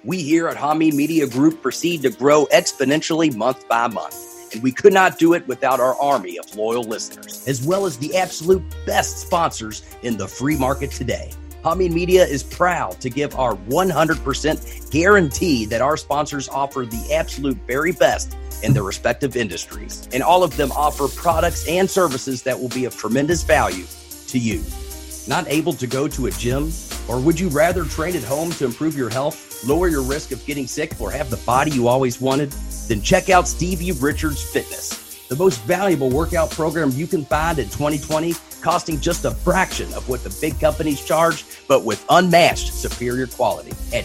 We here at Hameen Media Group proceed to grow exponentially month by month, and we could not do it without our army of loyal listeners, as well as the absolute best sponsors in the free market today. Hameen Media is proud to give our 100% guarantee that our sponsors offer the absolute very best in their respective industries, and all of them offer products and services that will be of tremendous value to you. Not able to go to a gym? Or would you rather train at home to improve your health, lower your risk of getting sick, or have the body you always wanted? Then check out Stevie Richards Fitness, the most valuable workout program you can find in 2020, costing just a fraction of what the big companies charge, but with unmatched superior quality at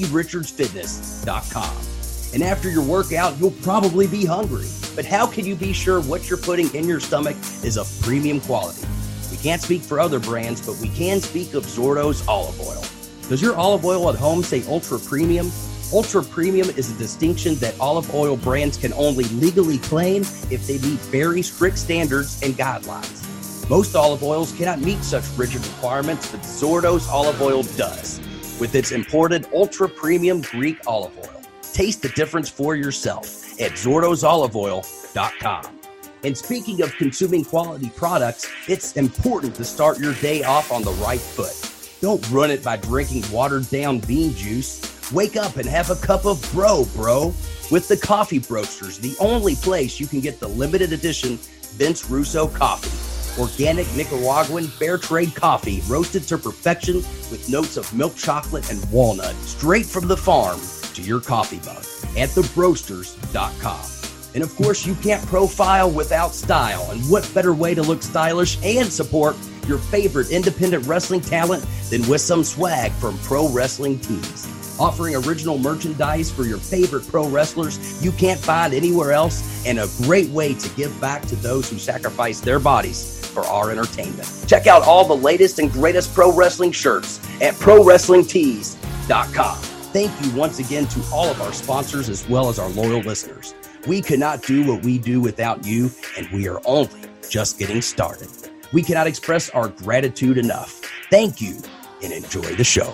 StevieRichardsFitness.com. And after your workout, you'll probably be hungry. But how can you be sure what you're putting in your stomach is of premium quality? We can't speak for other brands, but we can speak of Zordo's olive oil. Does your olive oil at home say ultra premium? Ultra premium is a distinction that olive oil brands can only legally claim if they meet very strict standards and guidelines. Most olive oils cannot meet such rigid requirements, but Zordo's olive oil does, with its imported ultra premium Greek olive oil. Taste the difference for yourself at ZordosOliveOil.com. And speaking of consuming quality products, it's important to start your day off on the right foot. Don't run it by drinking watered-down bean juice. Wake up and have a cup of bro with the Coffee Broasters, the only place you can get the limited edition Vince Russo coffee. Organic Nicaraguan fair trade coffee roasted to perfection with notes of milk chocolate and walnut, straight from the farm to your coffee mug at thebroasters.com. And of course, you can't profile without style. And what better way to look stylish and support your favorite independent wrestling talent than with some swag from Pro Wrestling Tees? Offering original merchandise for your favorite pro wrestlers you can't find anywhere else, and a great way to give back to those who sacrifice their bodies for our entertainment. Check out all the latest and greatest pro wrestling shirts at ProWrestlingTees.com. Thank you once again to all of our sponsors as well as our loyal listeners. We could not do what we do without you, and we are only just getting started. We cannot express our gratitude enough. Thank you, and enjoy the show.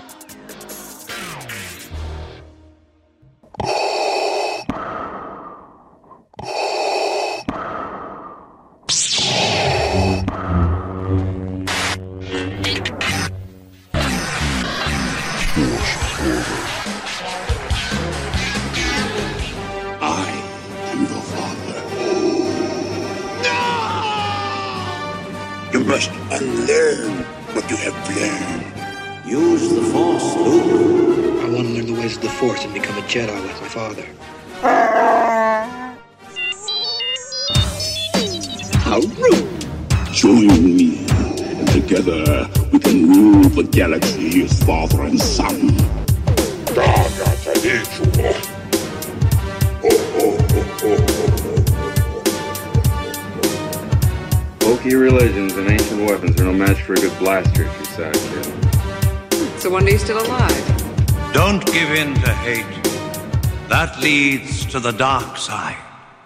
Unlearn what you have learned. Use the Force, Luke. I want to learn the ways of the Force and become a Jedi like my father. How rude! Join me, and together we can rule the galaxy as father and son. Wokey religions and ancient weapons are no match for a good blaster at your side, kid. It's a wonder you're still alive. Don't give in to hate. That leads to the dark side.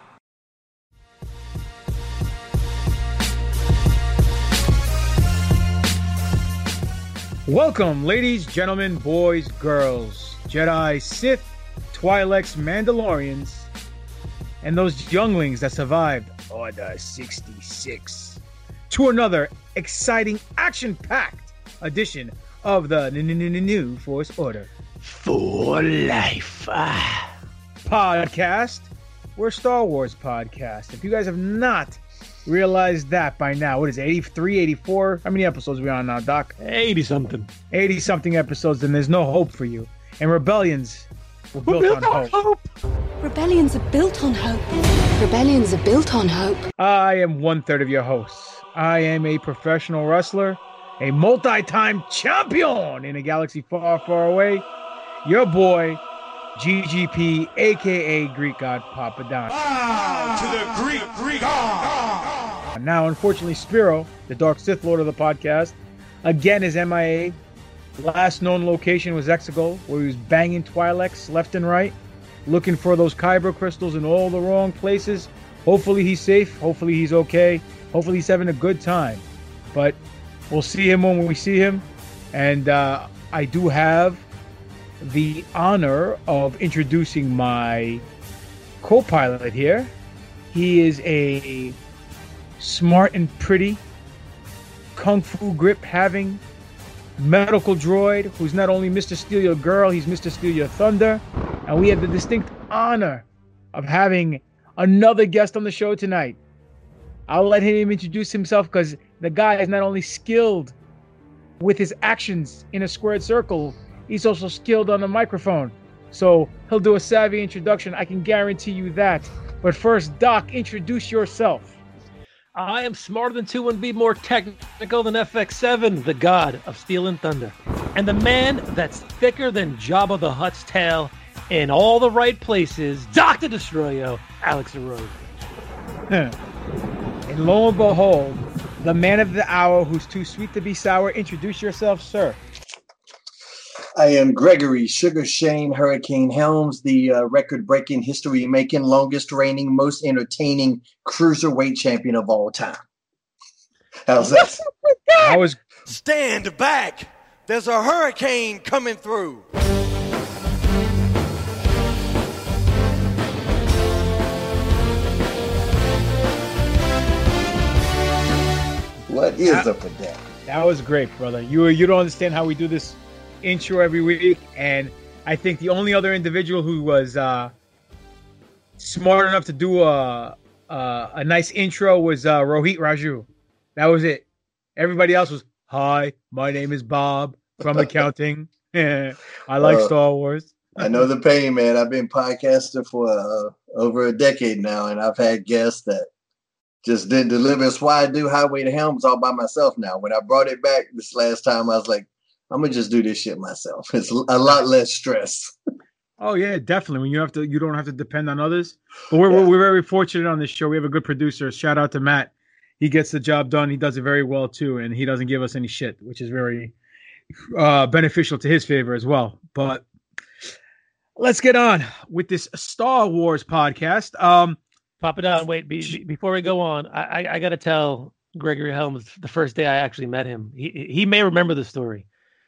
Welcome, ladies, gentlemen, boys, girls, Jedi, Sith, Twi'leks, Mandalorians, and those younglings that survived Order 66, to another exciting, action-packed edition of the New Force Order For life. podcast. We're a Star Wars podcast. If you guys have not realized that by now, what is it, 83, 84? How many episodes are we on now, Doc? 80-something. 80-something episodes, then there's no hope for you. And rebellions were built on hope. Rebellions are built on hope. Rebellions are built on hope. I am one-third of your hosts. I am a professional wrestler, a multi-time champion in a galaxy far, far away. Your boy, GGP, a.k.a. Greek God Papa Don. To the Greek God! Now, unfortunately, Spiro, the Dark Sith Lord of the podcast, again is MIA. Last known location was Exegol, where he was banging Twi'leks left and right, looking for those Kyber crystals in all the wrong places. Hopefully he's safe. Hopefully he's okay. Hopefully he's having a good time. But we'll see him when we see him. And I do have the honor of introducing my co-pilot here. He is a smart and pretty, kung fu grip having medical droid who's not only Mr. Steal Your Girl, he's Mr. Steal Your Thunder. And we have the distinct honor of having another guest on the show tonight. I'll let him introduce himself because the guy is not only skilled with his actions in a squared circle, he's also skilled on the microphone. So he'll do a savvy introduction. I can guarantee you that. But first, Doc, introduce yourself. I am smarter than 2 and be more technical than FX7, the god of Steel and Thunder. And the man that's thicker than Jabba the Hutt's tail in all the right places, Dr. Destroyo, Alex Arroyo. And lo and behold, the man of the hour who's too sweet to be sour. Introduce yourself, sir. I am Gregory Sugar Shane Hurricane Helms, the record-breaking, history-making, longest-reigning, most entertaining cruiserweight champion of all time. How's that? Stand back! There's a hurricane coming through! What is up with that? That was great, brother. You don't understand how we do this intro every week, and I think the only other individual who was smart enough to do a nice intro was Rohit Raju. That was it. Everybody else was, "Hi, my name is Bob from accounting. I like Star Wars." I know the pain, man. I've been podcasting for over a decade now, and I've had guests that just didn't deliver. That's why I do Highway to Helms all by myself now. When I brought it back this last time, I was like, I'm gonna just do this shit myself. It's a lot less stress. Oh yeah, definitely. When you don't have to depend on others. But we're very fortunate on this show. We have a good producer. Shout out to Matt. He gets the job done. He does it very well too, and he doesn't give us any shit, which is very beneficial to his favor as well. But let's get on with this Star Wars podcast. Pop it down. Wait, before we go on, I got to tell Gregory Helms the first day I actually met him. He may remember the story.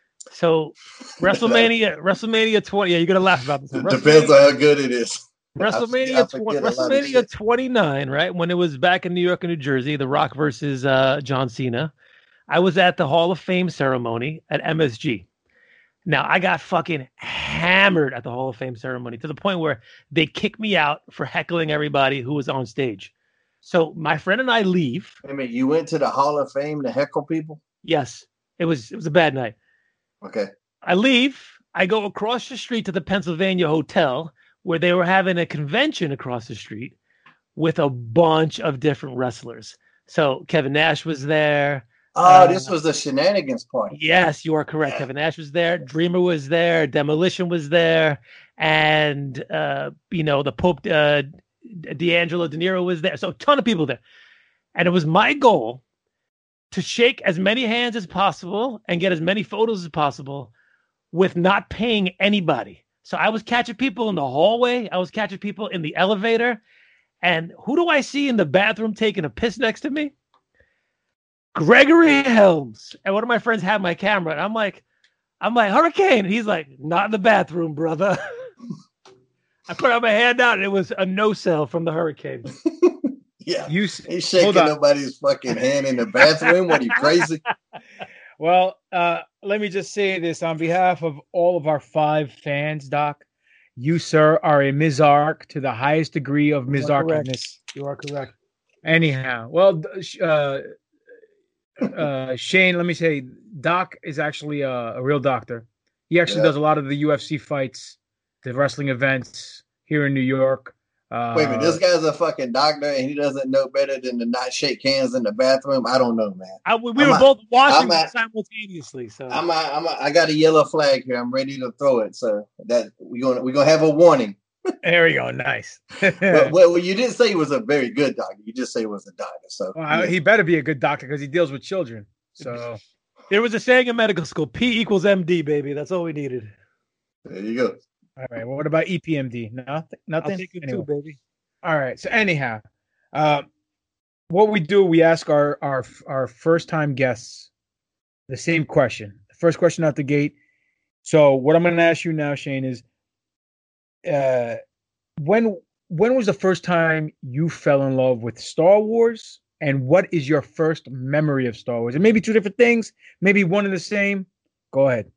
So WrestleMania 20. Yeah, you're gonna laugh about this. Depends on how good it is. WrestleMania 29, right? When it was back in New York and New Jersey, The Rock versus John Cena. I was at the Hall of Fame ceremony at MSG. Now, I got fucking hammered at the Hall of Fame ceremony to the point where they kicked me out for heckling everybody who was on stage. So my friend and I leave. I mean, you went to the Hall of Fame to heckle people? Yes. It was a bad night. Okay. I leave. I go across the street to the Pennsylvania Hotel where they were having a convention across the street with a bunch of different wrestlers. So Kevin Nash was there. Oh, this was the shenanigans party. Yes, you are correct. Yeah. Kevin Nash was there. Dreamer was there. Demolition was there. And, the Pope, D'Angelo De Niro was there. So a ton of people there. And it was my goal to shake as many hands as possible and get as many photos as possible with not paying anybody. So I was catching people in the hallway. I was catching people in the elevator. And who do I see in the bathroom taking a piss next to me? Gregory Helms. And one of my friends had my camera. And I'm like, Hurricane. And he's like, not in the bathroom, brother. I put out my hand out and it was a no-sell from the Hurricane. Yeah. He's shaking nobody's fucking hand in the bathroom. What, are you crazy? Well, let me just say this on behalf of all of our 5 fans, Doc. You, sir, are a Mizark to the highest degree of Mizarkness. You are correct. Anyhow, well, Shane, let me say, Doc is actually a real doctor. He actually does a lot of the UFC fights, the wrestling events here in New York. Wait a minute, this guy's a fucking doctor and he doesn't know better than to not shake hands in the bathroom. I don't know, man. We were both watching simultaneously, so I got a yellow flag here. I'm ready to throw it. So that we're gonna have a warning. There we go. Nice. well, you didn't say he was a very good doctor. You just say he was a doctor. So he better be a good doctor because he deals with children. So there was a saying in medical school: P equals MD, baby. That's all we needed. There you go. All right. Well, what about EPMD? Nothing. I'll take it too, baby. All right. So anyhow, what we do, we ask our first time guests the same question. The first question out the gate So what I'm going to ask you now, Shane, is when was the first time you fell in love with Star Wars, and what is your first memory of Star Wars? And maybe two different things, maybe one and the same. Go ahead.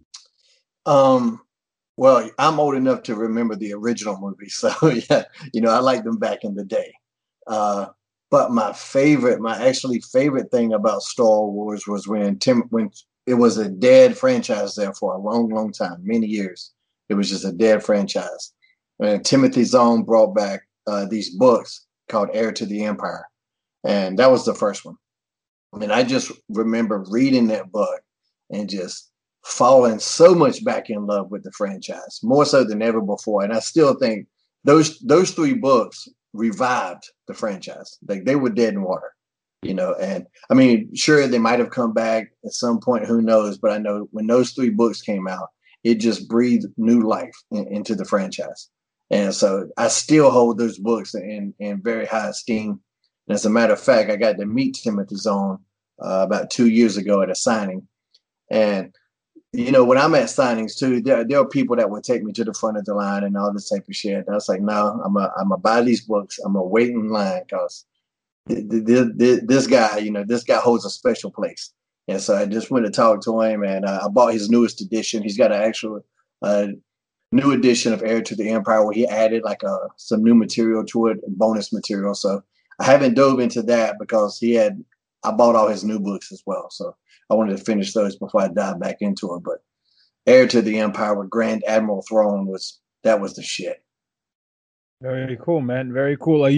Well, I'm old enough to remember the original movie, so yeah, I liked them back in the day. But my actually favorite thing about Star Wars was when it was a dead franchise there for a long, long time, many years. It was just a dead franchise. And Timothy Zahn brought back these books called Heir to the Empire. And that was the first one. I mean, I just remember reading that book and just falling so much back in love with the franchise, more so than ever before. And I still think those three books revived the franchise. Like, they were dead in water, and I mean, sure, they might have come back at some point, who knows? But I know when those three books came out, it just breathed new life into the franchise. And so I still hold those books in very high esteem. And as a matter of fact, I got to meet Timothy Zahn about 2 years ago at a signing. And when I'm at signings too, there are people that would take me to the front of the line and all this type of shit. And I was like, no, I'm gonna buy these books. I'm gonna wait in line because this guy holds a special place. And so I just went to talk to him, and I bought his newest edition. He's got an actual new edition of Heir to the Empire where he added like some new material to it, bonus material. So I haven't dove into that because I bought all his new books as well. So I wanted to finish those before I dive back into it. But Heir to the Empire with Grand Admiral Thrawn was the shit. Very cool, man. Very cool. Have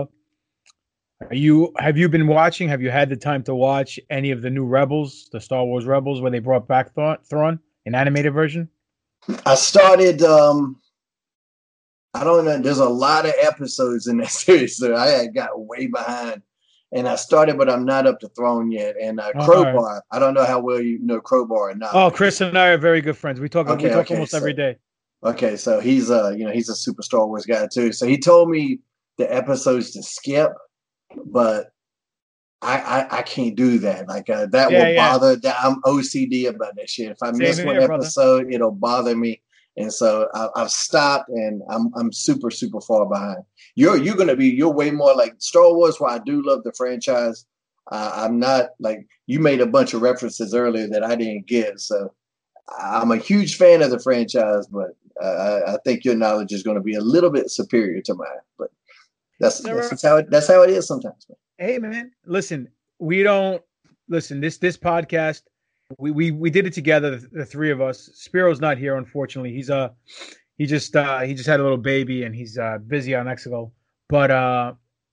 you been watching? Have you had the time to watch any of the new Rebels, the Star Wars Rebels, where they brought back Thrawn, an animated version? I started. I don't know. There's a lot of episodes in that series, so I had got way behind. And I started, but I'm not up to Thrawn yet. And Crowbar, I don't know how well you know Crowbar or not. Oh, Chris and I are very good friends. We talk almost every day. Okay, so he's he's a super Star Wars guy too. So he told me the episodes to skip, but I can't do that. Like that will bother. That I'm OCD about that shit. If I miss one episode, it'll bother me. And so I've stopped, and I'm super, super far behind. You're way more like Star Wars, where I do love the franchise. I'm not like, you made a bunch of references earlier that I didn't get. So I'm a huge fan of the franchise, but I think your knowledge is going to be a little bit superior to mine. But that's how it is sometimes, man. Hey, man, listen, this podcast. We did it together, the three of us. Spiro's not here, unfortunately. He just had a little baby, and he's busy out in Mexico. But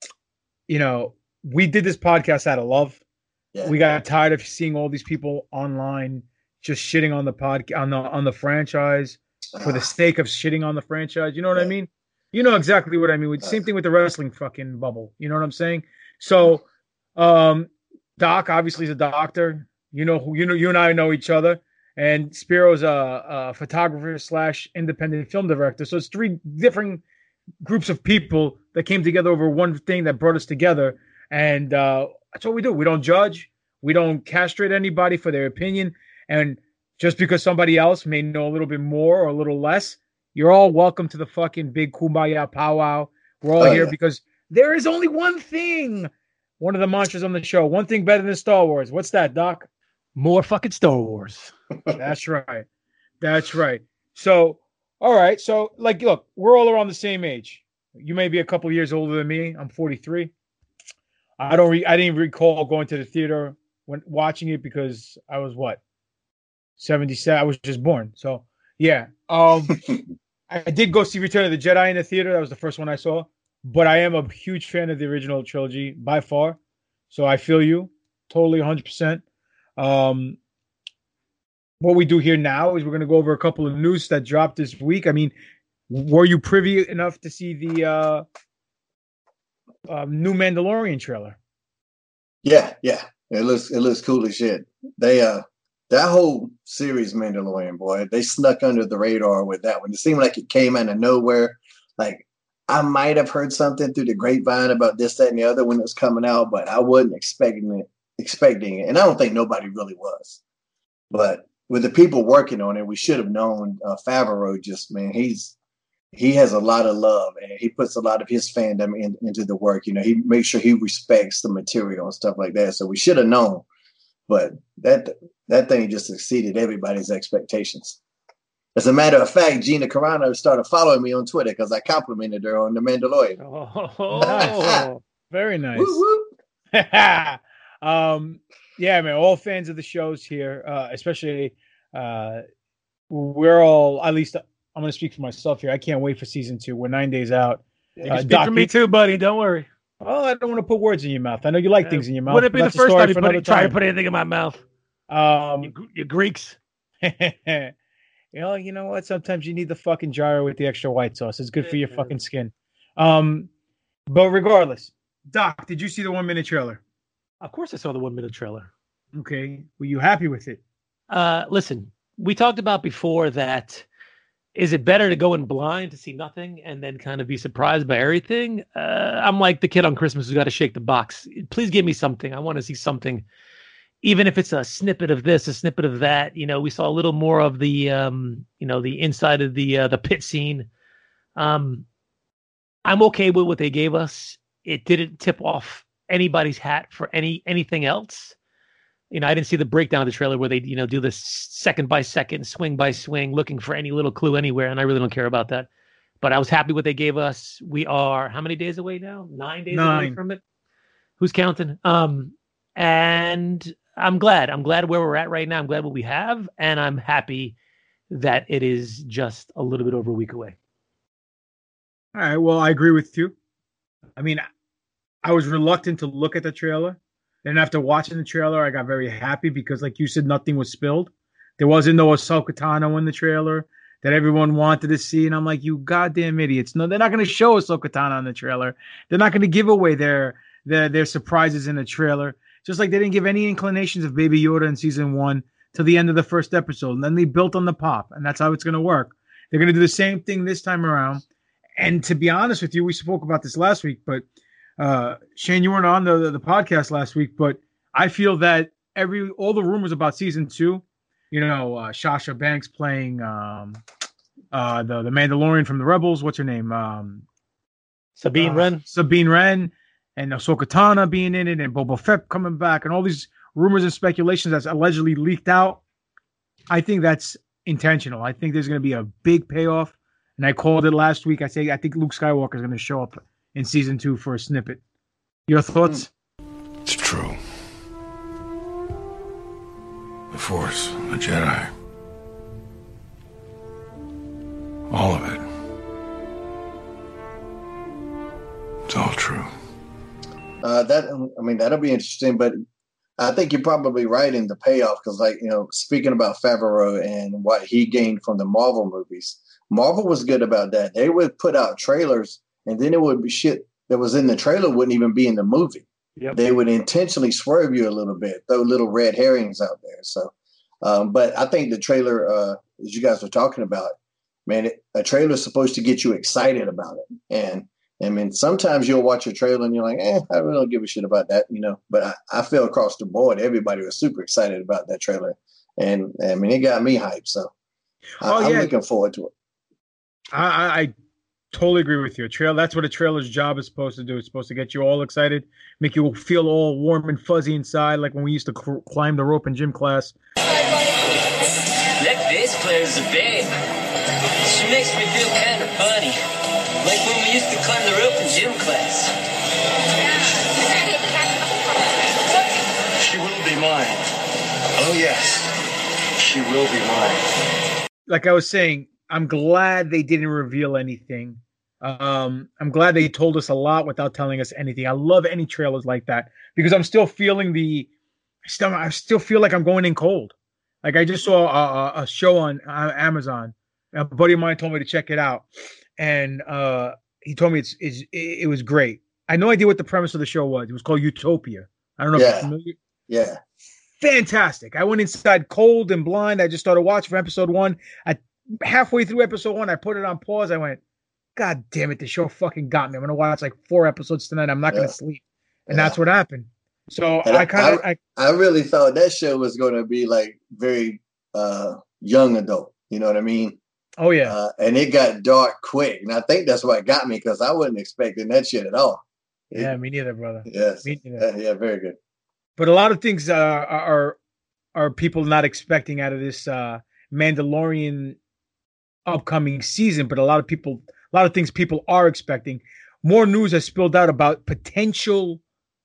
we did this podcast out of love. Yeah. We got tired of seeing all these people online just shitting on the on the franchise for the sake of shitting on the franchise. You know what I mean? You know exactly what I mean. Same thing with the wrestling fucking bubble. You know what I'm saying? So, Doc obviously is a doctor. You and I know each other, and Spiro's a photographer / independent film director. So it's three different groups of people that came together over one thing that brought us together. And that's what we do. We don't judge. We don't castrate anybody for their opinion. And just because somebody else may know a little bit more or a little less, you're all welcome to the fucking big kumbaya powwow. We're all here because there is only one thing. One of the mantras on the show. One thing better than Star Wars. What's that, Doc? More fucking Star Wars. That's right. That's right. So, all right. So, look, we're all around the same age. You may be a couple years older than me. I'm 43. I didn't recall going to the theater when watching it because I was 77. I was just born. So, yeah. I did go see Return of the Jedi in the theater. That was the first one I saw. But I am a huge fan of the original trilogy by far. So I feel you totally 100%. What we do here now is we're going to go over a couple of news that dropped this week. I mean, were you privy enough to see the new Mandalorian trailer? Yeah. It looks cool as shit. They that whole series Mandalorian, boy, they snuck under the radar with that one. It seemed like it came out of nowhere. Like, I might have heard something through the grapevine about this, that, and the other when it was coming out, but I wasn't expecting it. And I don't think nobody really was. But with the people working on it, we should have known Favreau. He has a lot of love, and he puts a lot of his fandom into the work. He makes sure he respects the material and stuff like that. So we should have known, but that thing just exceeded everybody's expectations. As a matter of fact, Gina Carano started following me on Twitter because I complimented her on The Mandalorian. Oh, nice. Very nice. Yeah, man, all fans of the shows here, especially we're all, at least I'm going to speak for myself here. I can't wait for season 2. We're 9 days out. You can speak for me too, buddy. Don't worry. Oh, I don't want to put words in your mouth. I know you like things in your mouth. Wouldn't it be the first time you try to put anything in my mouth? You Greeks. You know what? Sometimes you need the fucking gyro with the extra white sauce. It's good for your fucking skin. But regardless, Doc, did you see the 1 minute trailer? Of course I saw the 1 minute trailer. Okay. Were you happy with it? Listen, we talked about before that is it better to go in blind to see nothing and then kind of be surprised by everything? I'm like the kid on Christmas who's got to shake the box. Please give me something. I want to see something. Even if it's a snippet of this, a snippet of that. We saw a little more of the, the inside of the pit scene. I'm okay with what they gave us. It didn't tip off anybody's hat for anything else. I didn't see the breakdown of the trailer where they, do this second by second, swing by swing, looking for any little clue anywhere. And I really don't care about that. But I was happy what they gave us. We are how many days away now? 9 days away from it. Who's counting? And I'm glad where we're at right now. I'm glad what we have. And I'm happy that it is just a little bit over a week away. All right. Well, I agree with you. I mean, I was reluctant to look at the trailer. Then after watching the trailer, I got very happy because, like you said, nothing was spilled. There wasn't no Ahsoka Tano in the trailer that everyone wanted to see. And I'm like, you goddamn idiots. No, they're not going to show Ahsoka Tano in the trailer. They're not going to give away their surprises in the trailer. Just like they didn't give any inclinations of Baby Yoda in season 1 till the end of the first episode. And then they built on the pop. And that's how it's going to work. They're going to do the same thing this time around. And to be honest with you, we spoke about this last week, but Shane, you weren't on the podcast last week, but I feel that all the rumors about season 2, Sasha Banks playing the Mandalorian from the Rebels. What's her name? Sabine Wren, and Ahsoka Tano being in it, and Boba Fett coming back, and all these rumors and speculations that's allegedly leaked out. I think that's intentional. I think there's going to be a big payoff, and I called it last week. I think Luke Skywalker is going to show up in season 2 for a snippet. Your thoughts? It's true. The Force, the Jedi. All of it. It's all true. That'll be interesting, but I think you're probably right in the payoff because, speaking about Favreau and what he gained from the Marvel movies, Marvel was good about that. They would put out trailers and then it would be shit that was in the trailer wouldn't even be in the movie. Yep. They would intentionally swerve you a little bit, throw little red herrings out there. So, but I think the trailer, as you guys were talking about, man, a trailer is supposed to get you excited about it. And I mean, sometimes you'll watch a trailer and you're like, I really don't give a shit about that, But I feel across the board, everybody was super excited about that trailer. And I mean, it got me hyped. So I'm looking forward to it. I totally agree with you. That's what a trailer's job is supposed to do. It's supposed to get you all excited, make you feel all warm and fuzzy inside, like when we used to climb the rope in gym class. That bass player's a babe. She makes me feel kind of funny, like when we used to climb the rope in gym class. She will be mine. Oh, yes. She will be mine. Like I was saying, I'm glad they didn't reveal anything. I'm glad they told us a lot without telling us anything. I love any trailers like that because I'm still feeling I still feel like I'm going in cold. Like I just saw a show on Amazon. A buddy of mine told me to check it out, and he told me it was great. I had no idea what the premise of the show was. It was called Utopia. I don't know if you're familiar. Yeah. Fantastic. I went inside cold and blind. I just started watching from episode 1. Halfway through episode 1, I put it on pause. I went, God damn it, the show fucking got me. I'm going to watch like 4 episodes tonight. I'm not going to sleep. And that's what happened. So I really thought that show was going to be like very young adult. You know what I mean? Oh yeah. And it got dark quick, and I think that's what got me because I wasn't expecting that shit at all. Yeah, me neither, brother. Yes. Me neither. Yeah, very good. But a lot of things are people not expecting out of this Mandalorian upcoming season, but a lot of things people are expecting. More news has spilled out about potential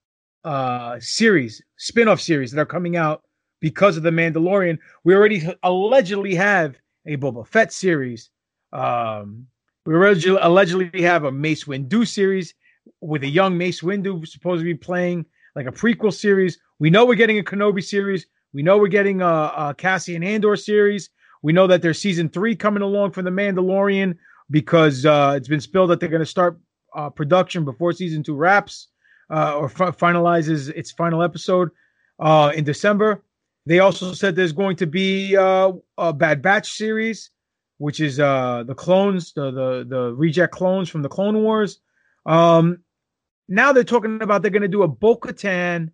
spin-off series that are coming out because of the Mandalorian. We already allegedly have a Boba Fett series. We allegedly have a Mace Windu series with a young Mace Windu supposed to be playing like a prequel series. We know we're getting a Kenobi series. We know we're getting a Cassian Andor series. We know that there's season 3 coming along for The Mandalorian because it's been spilled that they're going to start production before season 2 wraps or finalizes its final episode in December. They also said there's going to be a Bad Batch series, which is the clones, the reject clones from the Clone Wars. Now they're talking about they're going to do a Bo-Katan,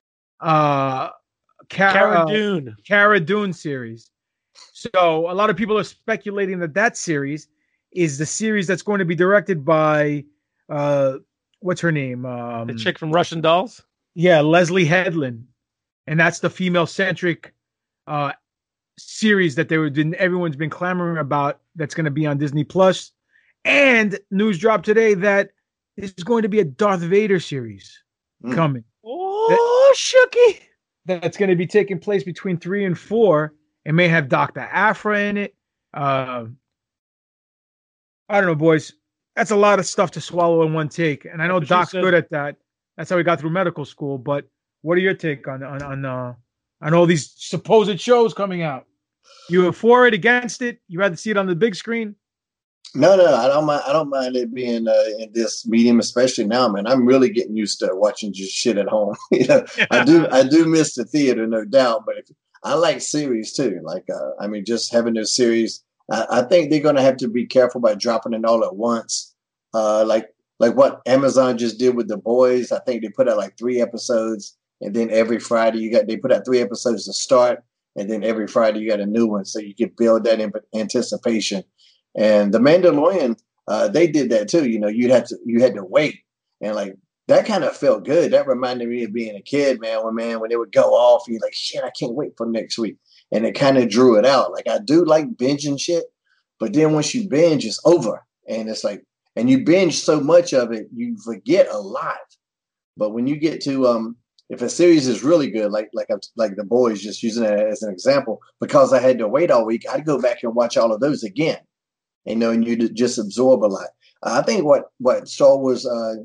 Cara Dune series. So a lot of people are speculating that series is the series that's going to be directed by what's her name? The chick from Russian Dolls? Yeah, Leslie Headland. And that's the female-centric series that everyone's been clamoring about that's going to be on Disney Plus. And news dropped today that there's going to be a Darth Vader series coming. Oh, Shooky! That's going to be taking place between 3 and 4. It may have Dr. Aphra in it. I don't know, boys. That's a lot of stuff to swallow in one take. And I know Doc's good at that. That's how he got through medical school. But what are your take on all these supposed shows coming out? You are for it, against it? You rather see it on the big screen? No, I don't mind. I don't mind it being in this medium, especially now, man. I'm really getting used to watching just shit at home. I do miss the theater, no doubt. But I like series too. Like, just having those series. I think they're going to have to be careful about dropping it all at once. Like what Amazon just did with The Boys. I think they put out like 3 episodes, and then every Friday they put out 3 episodes to start, and then every Friday you got a new one, so you can build that in anticipation. And The Mandalorian, they did that too. You had to wait, and like that kind of felt good. That reminded me of being a kid, man. When it would go off, you're like, shit, I can't wait for next week. And it kind of drew it out. Like I do like binging shit, but then once you binge, it's over, and it's like, and you binge so much of it, you forget a lot. But when you get to if a series is really good, like The Boys, just using it as an example, because I had to wait all week, I'd go back and watch all of those again. And you just absorb a lot. I think what Star Wars,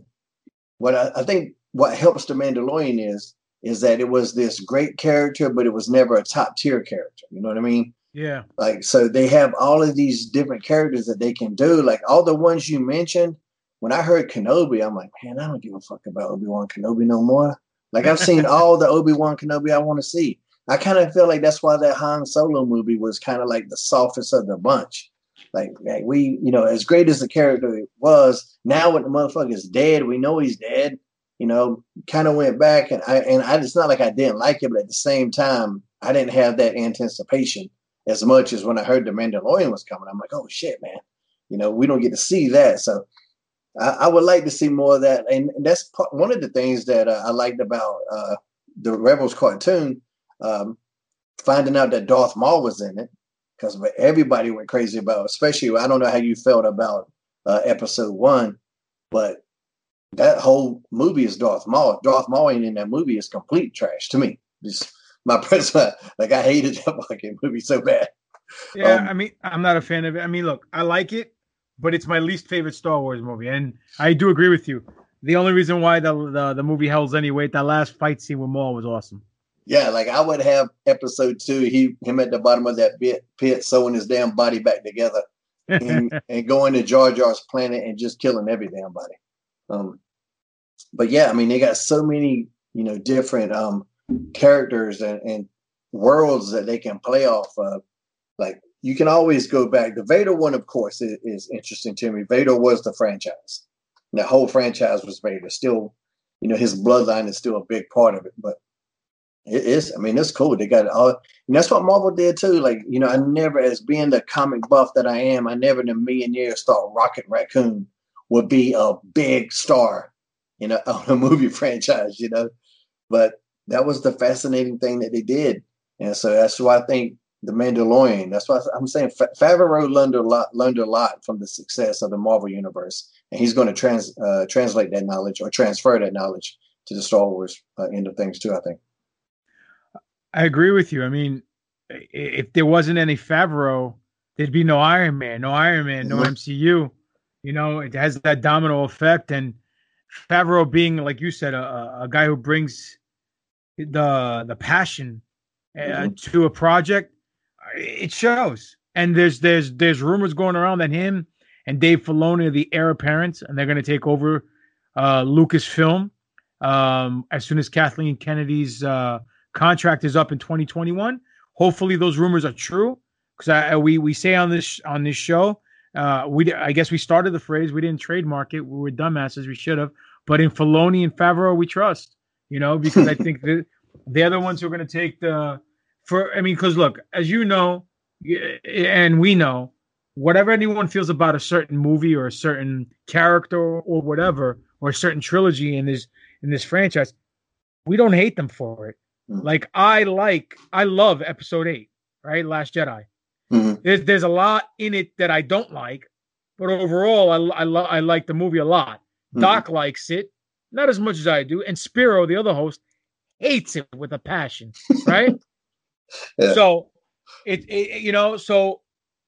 I think what helps The Mandalorian is that it was this great character, but it was never a top tier character. You know what I mean? Yeah. Like, so they have all of these different characters that they can do. Like all the ones you mentioned, when I heard Kenobi, I'm like, man, I don't give a fuck about Obi-Wan Kenobi no more. Like I've seen all the Obi-Wan Kenobi I want to see. I kind of feel like that's why that Han Solo movie was kind of like the softest of the bunch. Like we, as great as the character was, now when the motherfucker is dead, we know he's dead. Kind of went back, and I it's not like I didn't like it, but at the same time, I didn't have that anticipation as much as when I heard The Mandalorian was coming. I'm like, oh shit, man, we don't get to see that, so I would like to see more of that, and that's one of the things that I liked about the Rebels cartoon, finding out that Darth Maul was in it. Because everybody went crazy about, especially, I don't know how you felt about episode 1, but that whole movie is Darth Maul. Darth Maul ain't in that movie is complete trash to me. Just my personal, like I hated that fucking movie so bad. Yeah, I'm not a fan of it. Look, I like it, but it's my least favorite Star Wars movie, and I do agree with you. The only reason why the movie holds any weight, that last fight scene with Maul was awesome. Yeah, like I would have episode 2, him at the bottom of that pit sewing his damn body back together and going to Jar Jar's planet and just killing every damn body. But yeah, they got so many, different characters and worlds that they can play off of. Like you can always go back. The Vader one, of course, is interesting to me. Vader was the franchise. And the whole franchise was Vader. Still, his bloodline is still a big part of it. But It is. I mean, it's cool. They got all, and that's what Marvel did too. Like, I never, as being the comic buff that I am, I never in a million years thought Rocket Raccoon would be a big star, on a movie franchise, But that was the fascinating thing that they did, and so that's why I think The Mandalorian. That's why I'm saying Favreau learned a lot from the success of the Marvel universe, and he's going to translate that knowledge or transfer that knowledge to the Star Wars end of things too, I think. I agree with you. I mean, if there wasn't any Favreau, there'd be no Iron Man, no MCU. It has that domino effect. And Favreau being, like you said, a guy who brings the passion to a project, it shows. And there's rumors going around that him and Dave Filoni are the heir apparents, and they're going to take over Lucasfilm as soon as Kathleen Kennedy's contract is up in 2021. Hopefully those rumors are true, because we say on this show, I guess we started the phrase, we didn't trademark it, we were dumbasses, we should have, but in Filoni and Favreau we trust, because I think they're the ones who are going to take because look, as you know, and we know, whatever anyone feels about a certain movie or a certain character or whatever, or a certain trilogy in this franchise, we don't hate them for it. Like I love Episode 8, right? Last Jedi. Mm-hmm. There's a lot in it that I don't like, but overall I like the movie a lot. Mm-hmm. Doc likes it, not as much as I do, and Spiro, the other host, hates it with a passion, right? Yeah. So so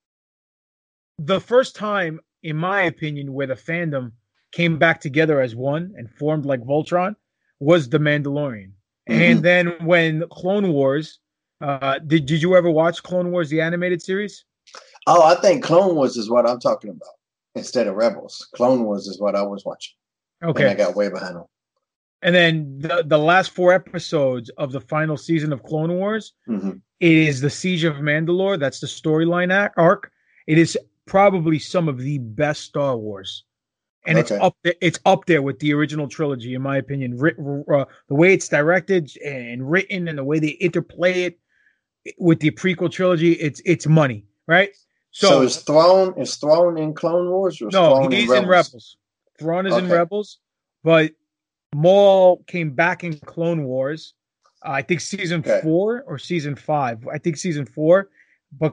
the first time, in my opinion, where the fandom came back together as one and formed like Voltron was The Mandalorian. Mm-hmm. And then when Clone Wars, did you ever watch Clone Wars, the animated series? Oh, I think Clone Wars is what I'm talking about instead of Rebels. Clone Wars is what I was watching. Okay. And I got way behind them. And then the last 4 episodes of the final season of Clone Wars, mm-hmm. It is the Siege of Mandalore. That's the storyline arc. It is probably some of the best Star Wars. And it's up there with the original trilogy, in my opinion. The way it's directed and written, and the way they interplay it with the prequel trilogy, it's money, right? So is Thrawn in Clone Wars? Or no, he's in Rebels. Thrawn is in Rebels, but Maul came back in Clone Wars. I think season 4 or season 5. I think season 4, but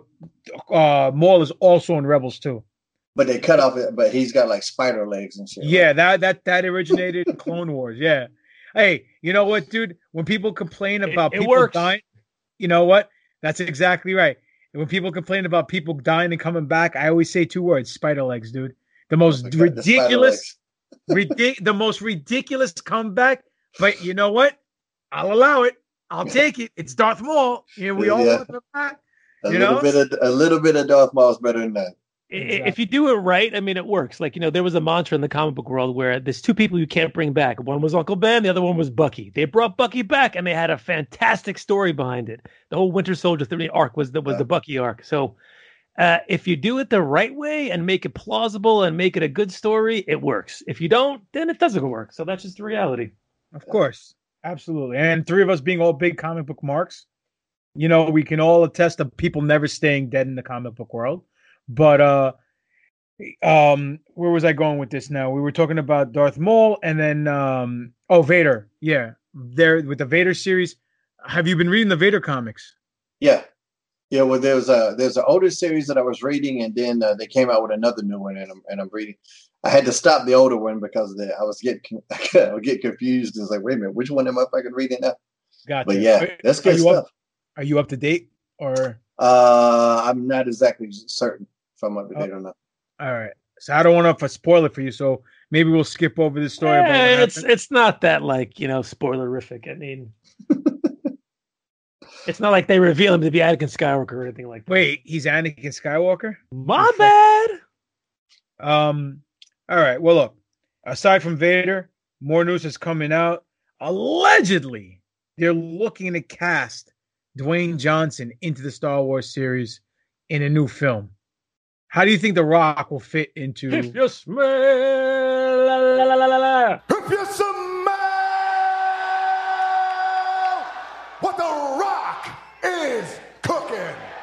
Maul is also in Rebels too. But they cut off it, but he's got like spider legs and shit. Yeah, right? that originated in Clone Wars. Yeah. Hey, you know what, dude? When people complain about people dying, you know what? That's exactly right. And when people complain about people dying and coming back, I always say 2 words: spider legs, dude. The most ridiculous, the most ridiculous comeback. But you know what? I'll allow it. I'll take it. It's Darth Maul. We all want them back. A little bit of Darth Maul is better than that. Exactly. If you do it right, I mean, it works. Like, there was a mantra in the comic book world where there's 2 people you can't bring back. One was Uncle Ben, the other one was Bucky. They brought Bucky back, and they had a fantastic story behind it. The whole Winter Soldier 3 arc was the Bucky arc. So if you do it the right way and make it plausible and make it a good story, it works. If you don't, then it doesn't work. So that's just the reality. Of course. Absolutely. And 3 of us being all big comic book marks, we can all attest to people never staying dead in the comic book world. But where was I going with this now? We were talking about Darth Maul and then Vader. Yeah. There with the Vader series. Have you been reading the Vader comics? Yeah. Yeah, well there's an older series that I was reading, and then they came out with another new one, and I'm reading. I had to stop the older one because I would get confused. It's like, wait a minute, which one am I fucking reading now? Gotcha. But yeah, that's good stuff. Are you up to date or? I'm not exactly certain if I'm up to date or not. All right. So I don't want to spoil it for you. So maybe we'll skip over this story. It's not that spoilerific. I mean, it's not like they reveal him to be Anakin Skywalker or anything like that. Wait, he's Anakin Skywalker? My bad. All right. Well, look, aside from Vader, more news is coming out. Allegedly, they're looking to cast Dwayne Johnson into the Star Wars series in a new film. How do you think The Rock will fit into? If you smell, la, la, la, la, la. If you smell what the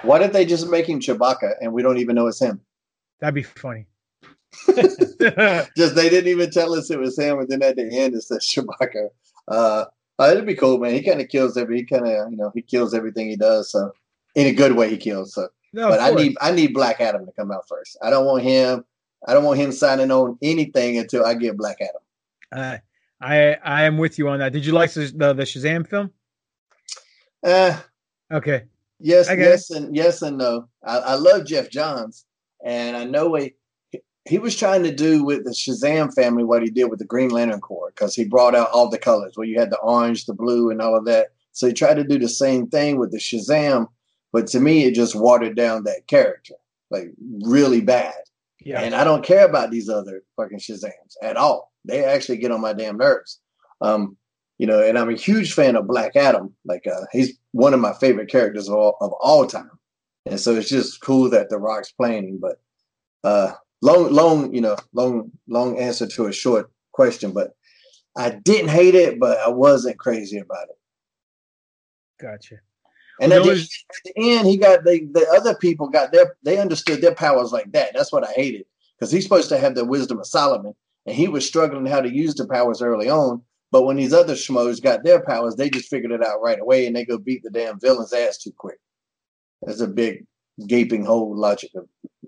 Why didn't they just make him Chewbacca and we don't even know it's him? That'd be funny. Just they didn't even tell us it was him, and then at the end it says Chewbacca. It'd be cool, man. He kind of kills he kills everything he does. So in a good way, he kills. So, no, but I need Black Adam to come out first. I don't want him signing on anything until I get Black Adam. I am with you on that. Did you like the Shazam film? Okay. Yes, and no. I love Jeff Johns, and I know he was trying to do with the Shazam family what he did with the Green Lantern Corps, because he brought out all the colors where you had the orange, the blue, and all of that. So he tried to do the same thing with the Shazam, but to me, it just watered down that character, like really bad. Yeah. And I don't care about these other fucking Shazams at all. They actually get on my damn nerves. And I'm a huge fan of Black Adam. Like he's one of my favorite characters of all time. And so it's just cool that The Rock's playing him. But long answer to a short question. But I didn't hate it, but I wasn't crazy about it. Gotcha. And at the end, he got the other people they understood their powers like that. That's what I hated, because he's supposed to have the wisdom of Solomon, and he was struggling how to use the powers early on. But when these other schmoes got their powers, they just figured it out right away, and they go beat the damn villain's ass too quick. There's a big gaping hole logic of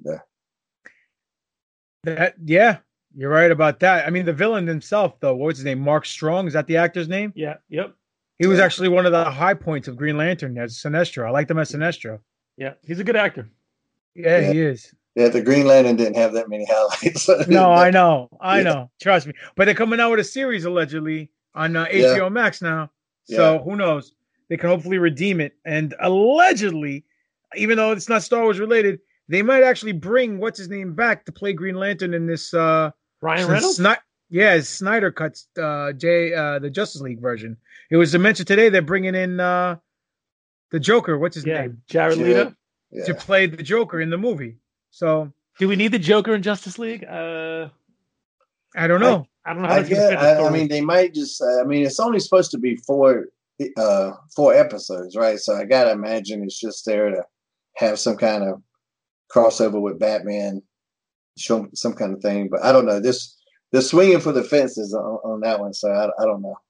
there. Yeah, you're right about that. I mean, the villain himself, though, what's his name? Mark Strong, is that the actor's name? Yeah. Yep. He was actually one of the high points of Green Lantern as Sinestro. I liked him as Sinestro. Yeah, he's a good actor. Yeah, he is. Yeah, the Green Lantern didn't have that many highlights. No, I know. Trust me. But they're coming out with a series allegedly on HBO Max now. So who knows? They can hopefully redeem it. And allegedly, even though it's not Star Wars related, they might actually bring what's his name back to play Green Lantern in this. Ryan Reynolds. Snyder cuts the Justice League version. It was mentioned today they're bringing in the Joker. What's his name? Jared Leto to play the Joker in the movie. So, do we need the Joker in Justice League? I don't know. I don't know how it's going to fit the story. I mean, they might just. It's only supposed to be four episodes, right? So I gotta imagine it's just there to have some kind of crossover with Batman, show some kind of thing. But I don't know. They're swinging for the fences on that one, so I don't know.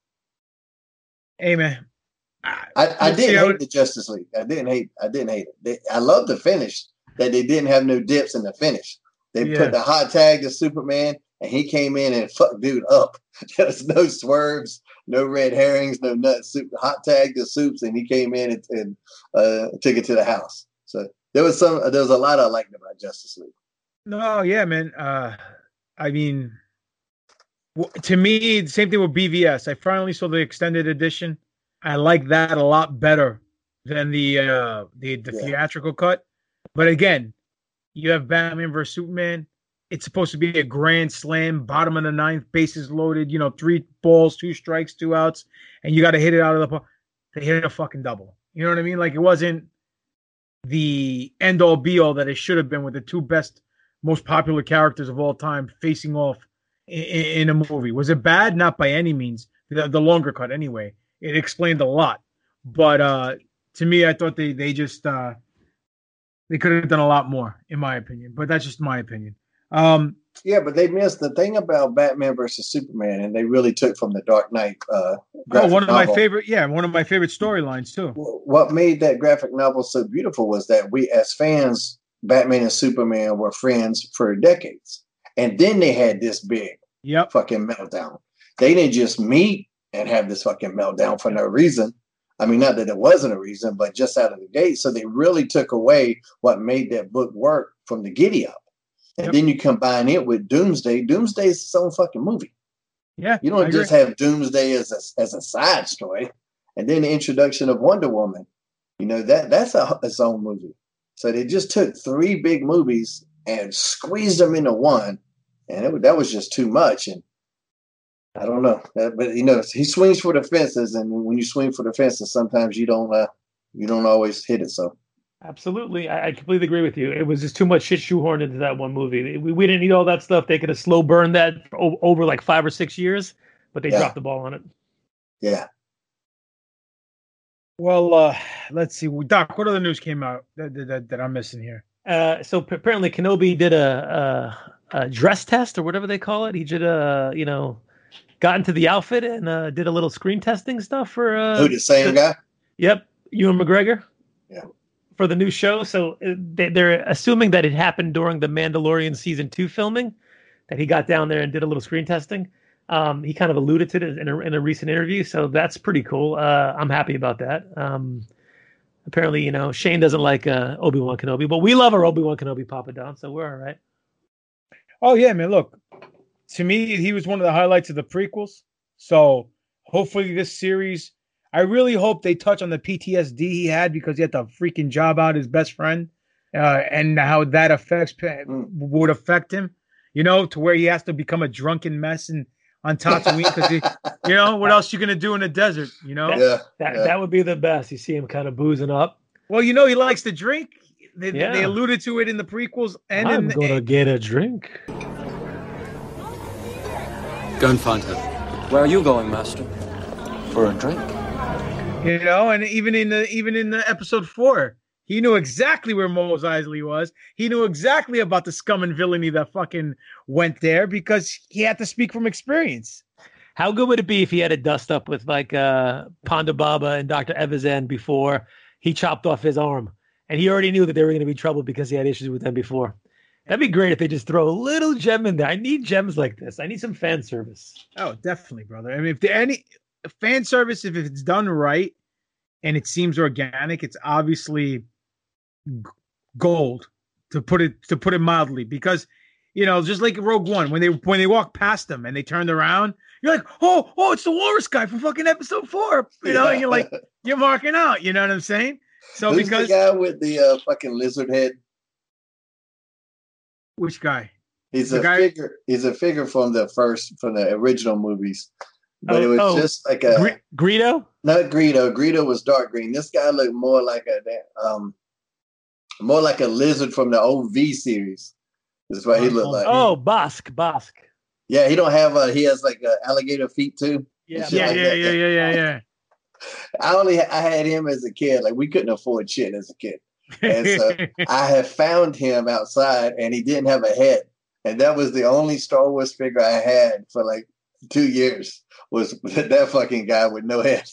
Hey man, I didn't hate the Justice League. I didn't hate it. I love the finish that they didn't have no dips in the finish. They put the hot tag to Superman, and he came in and fucked dude up. There was no swerves, no red herrings, no nuts. Hot tag to Supes, and he came in and took it to the house. So there was a lot I liked about Justice League. No, yeah, man. I mean, to me, the same thing with BVS. I finally saw the extended edition. I like that a lot better than the theatrical cut. But again, you have Batman versus Superman. It's supposed to be a grand slam, bottom of the ninth, bases loaded. 3 balls, 2 strikes, 2 outs, and you got to hit it out of the park. They hit a fucking double. You know what I mean? Like, it wasn't the end all be all that it should have been with the 2 best, most popular characters of all time facing off in a movie. Was it bad? Not by any means. The longer cut, anyway. It explained a lot. But to me, I thought they just they could have done a lot more, in my opinion. But that's just my opinion. But they missed the thing about Batman versus Superman, and they really took from the Dark Knight. One of my favorite storylines too. What made that graphic novel so beautiful was that we, as fans, Batman and Superman were friends for decades. And then they had this big fucking meltdown. They didn't just meet and have this fucking meltdown for no reason. I mean, not that it wasn't a reason, but just out of the gate. So they really took away what made that book work from the giddy up. And then you combine it with Doomsday. Doomsday is its own fucking movie. Yeah. You don't just have Doomsday as a side story. And then the introduction of Wonder Woman. That's its own movie. So they just took 3 big movies and squeezed them into one. And that was just too much. And I don't know. But, he swings for the fences. And when you swing for the fences, sometimes you don't always hit it. So. Absolutely. I completely agree with you. It was just too much shit shoehorned into that one movie. We didn't need all that stuff. They could have slow burned that over like 5 or 6 years, but they dropped the ball on it. Yeah. Well, let's see. Doc, what other news came out that I'm missing here? So apparently Kenobi did a dress test or whatever they call it. He did got into the outfit and did a little screen testing stuff for. Who, the same guy? Yep, Ewan McGregor. Yeah. For the new show, so they're assuming that it happened during the Mandalorian season 2 filming, that he got down there and did a little screen testing. He kind of alluded to it in a recent interview, so that's pretty cool. I'm happy about that. Apparently, Shane doesn't like Obi-Wan Kenobi, but we love our Obi-Wan Kenobi Papa Don, so we're all right. Oh, yeah, man. Look, to me, he was one of the highlights of the prequels. So hopefully this series, I really hope they touch on the PTSD he had because he had to freaking job out his best friend and how that would affect him, to where he has to become a drunken mess and on Tatooine because what else you going to do in the desert, That would be the best. You see him kind of boozing up. Well, he likes to drink. They alluded to it in the prequels. And I'm going to get a drink. Go and find her. Where are you going, Master? For a drink? And even in the episode 4, he knew exactly where Mos Eisley was. He knew exactly about the scum and villainy that fucking went there because he had to speak from experience. How good would it be if he had to dust up with like Ponda Baba and Dr. Evazan before he chopped off his arm? And he already knew that they were going to be trouble because he had issues with them before. That'd be great if they just throw a little gem in there. I need gems like this. I need some fan service. Oh, definitely, brother. I mean, if there any fan service, if it's done right and it seems organic, it's obviously gold, to put it mildly. Because just like Rogue One, when they walk past them and they turned around, you're like, oh, it's the Walrus guy from fucking episode 4. And you're like, you're marking out. You know what I'm saying? So Who's because the guy with the fucking lizard head? Which guy? He's a figure. He's a figure from the original movies, but it was just like a Greedo. Not Greedo. Greedo was dark green. This guy looked more like a lizard from the old V series. That's what he looked like. Oh, Bosk. Yeah, he don't have he has like alligator feet too. Yeah. I had him as a kid. Like we couldn't afford shit as a kid. And so I have found him outside and he didn't have a head. And that was the only Star Wars figure I had for like 2 years was that fucking guy with no head.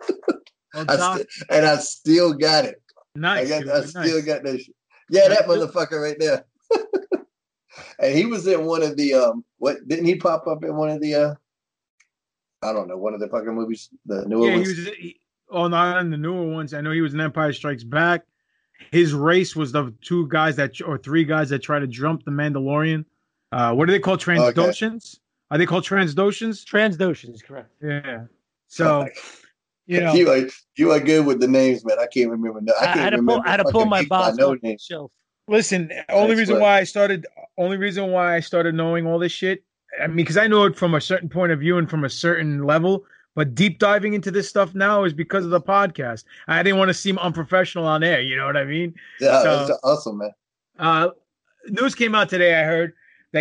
I still got it. Nice. I still got that shit. Yeah, that motherfucker right there. And he was in one of the didn't he pop up in one of the I don't know, one of the fucking movies, the newer ones? Not in the newer ones. I know he was in Empire Strikes Back. His race was the 3 guys that try to jump the Mandalorian. What do they call Transdoshans? Okay. Are they called Transdoshans? Transdoshans, correct. Yeah. So, you are good with the names, man. I can't remember. I had to pull my boss off the shelf. Listen, only reason why I started knowing all this shit, I mean, because I know it from a certain point of view and from a certain level. But deep diving into this stuff now is because of the podcast. I didn't want to seem unprofessional on air. You know what I mean? Yeah, that's awesome, man. News came out today. I heard that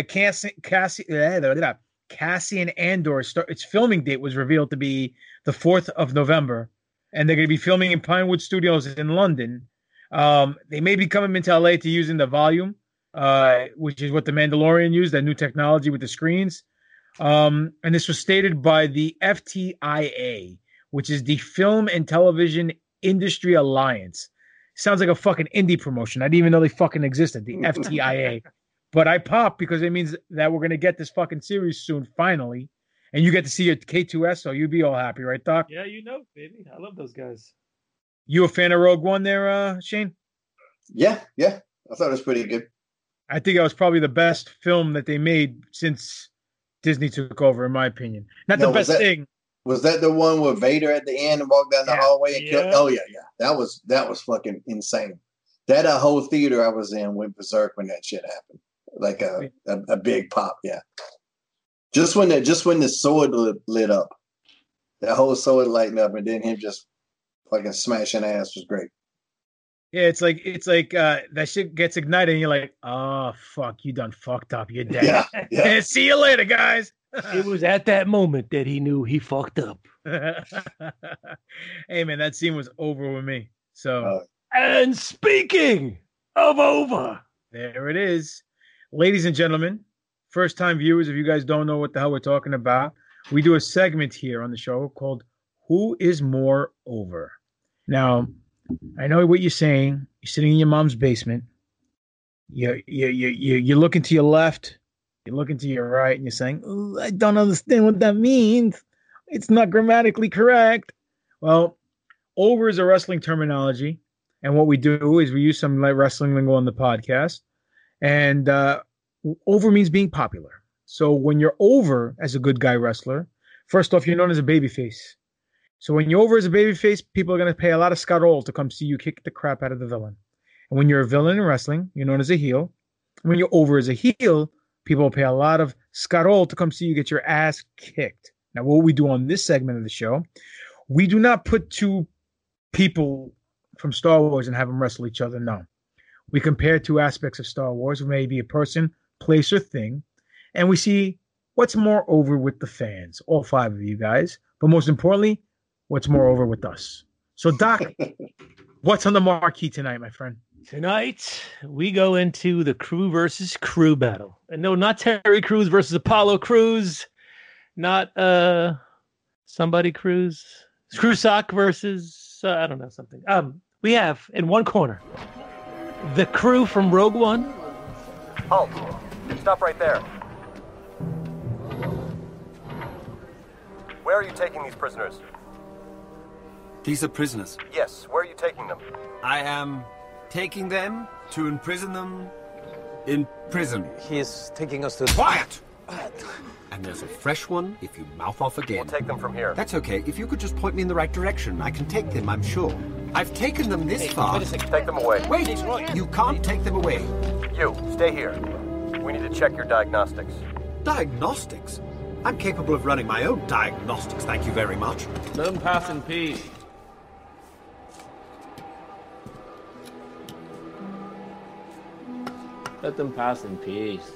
Cassian Andor its filming date was revealed to be the 4th of November, and they're going to be filming in Pinewood Studios in London. They may be coming into LA to using the volume, which is what the Mandalorian used, that new technology with the screens. And this was stated by the FTIA, which is the Film and Television Industry Alliance. Sounds like a fucking indie promotion. I didn't even know they fucking existed, the FTIA. But I popped because it means that we're going to get this fucking series soon, finally. And you get to see your K2S, so you'd be all happy, right, Doc? Yeah, baby. I love those guys. You a fan of Rogue One there, Shane? Yeah. I thought it was pretty good. I think it was probably the best film that they made since Disney took over, in my opinion. Not the best thing. Was that the one with Vader at the end and walked down the hallway and killed? Oh yeah. That was fucking insane. That whole theater I was in went berserk when that shit happened. Like a big pop, yeah. Just when the sword lit up, that whole sword lighting up, and then him just fucking smashing ass was great. Yeah, it's like that shit gets ignited, and you're like, oh fuck, you done fucked up, you're dead. Yeah. See you later, guys. It was at that moment that he knew he fucked up. Hey, man, that scene was over with me. So, and speaking of over, there it is. Ladies and gentlemen, first-time viewers, if you guys don't know what the hell we're talking about, we do a segment here on the show called Who is More Over? Now, I know what you're saying. You're sitting in your mom's basement. You're looking to your left. You're looking to your right, and you're saying, "Oh, I don't understand what that means. It's not grammatically correct." Well, over is a wrestling terminology, and what we do is we use some like wrestling lingo on the podcast. And over means being popular. So when you're over as a good guy wrestler, first off, you're known as a babyface. So when you're over as a babyface, people are going to pay a lot of scarol to come see you kick the crap out of the villain. And when you're a villain in wrestling, you're known as a heel. And when you're over as a heel, people will pay a lot of scarol to come see you get your ass kicked. Now, what we do on this segment of the show, we do not put two people from Star Wars and have them wrestle each other. No. We compare two aspects of Star Wars, maybe a person, place, or thing, and we see what's more over with the fans, all five of you guys, but most importantly, what's more over with us. So, Doc, what's on the marquee tonight, my friend? Tonight, we go into the crew versus crew battle. And no, not Terry Crews versus Apollo Crews, not somebody Crews, Screwsock versus, I don't know, something. We have, in one corner, the crew from Rogue One. Halt. Stop right there. Where are you taking these prisoners? These are prisoners. Yes, where are you taking them? I am taking them to imprison them in prison. He is taking us to... Quiet! And there's a fresh one if you mouth off again. We'll take them from here. That's okay. If you could just point me in the right direction, I can take them, I'm sure. I've taken them this far. Take them away. Wait! You can't take them away. You, stay here. We need to check your diagnostics. Diagnostics? I'm capable of running my own diagnostics, thank you very much. Let them pass in peace. Let them pass in peace.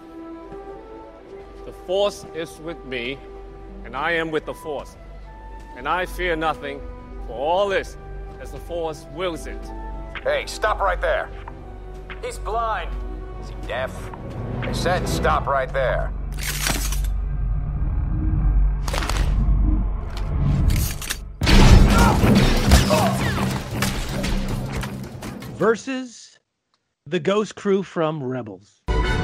The Force is with me, and I am with the Force. And I fear nothing, for all this, as the Force wills it. Hey, stop right there. He's blind. Is he deaf? I said stop right there. Versus the Ghost Crew from Rebels.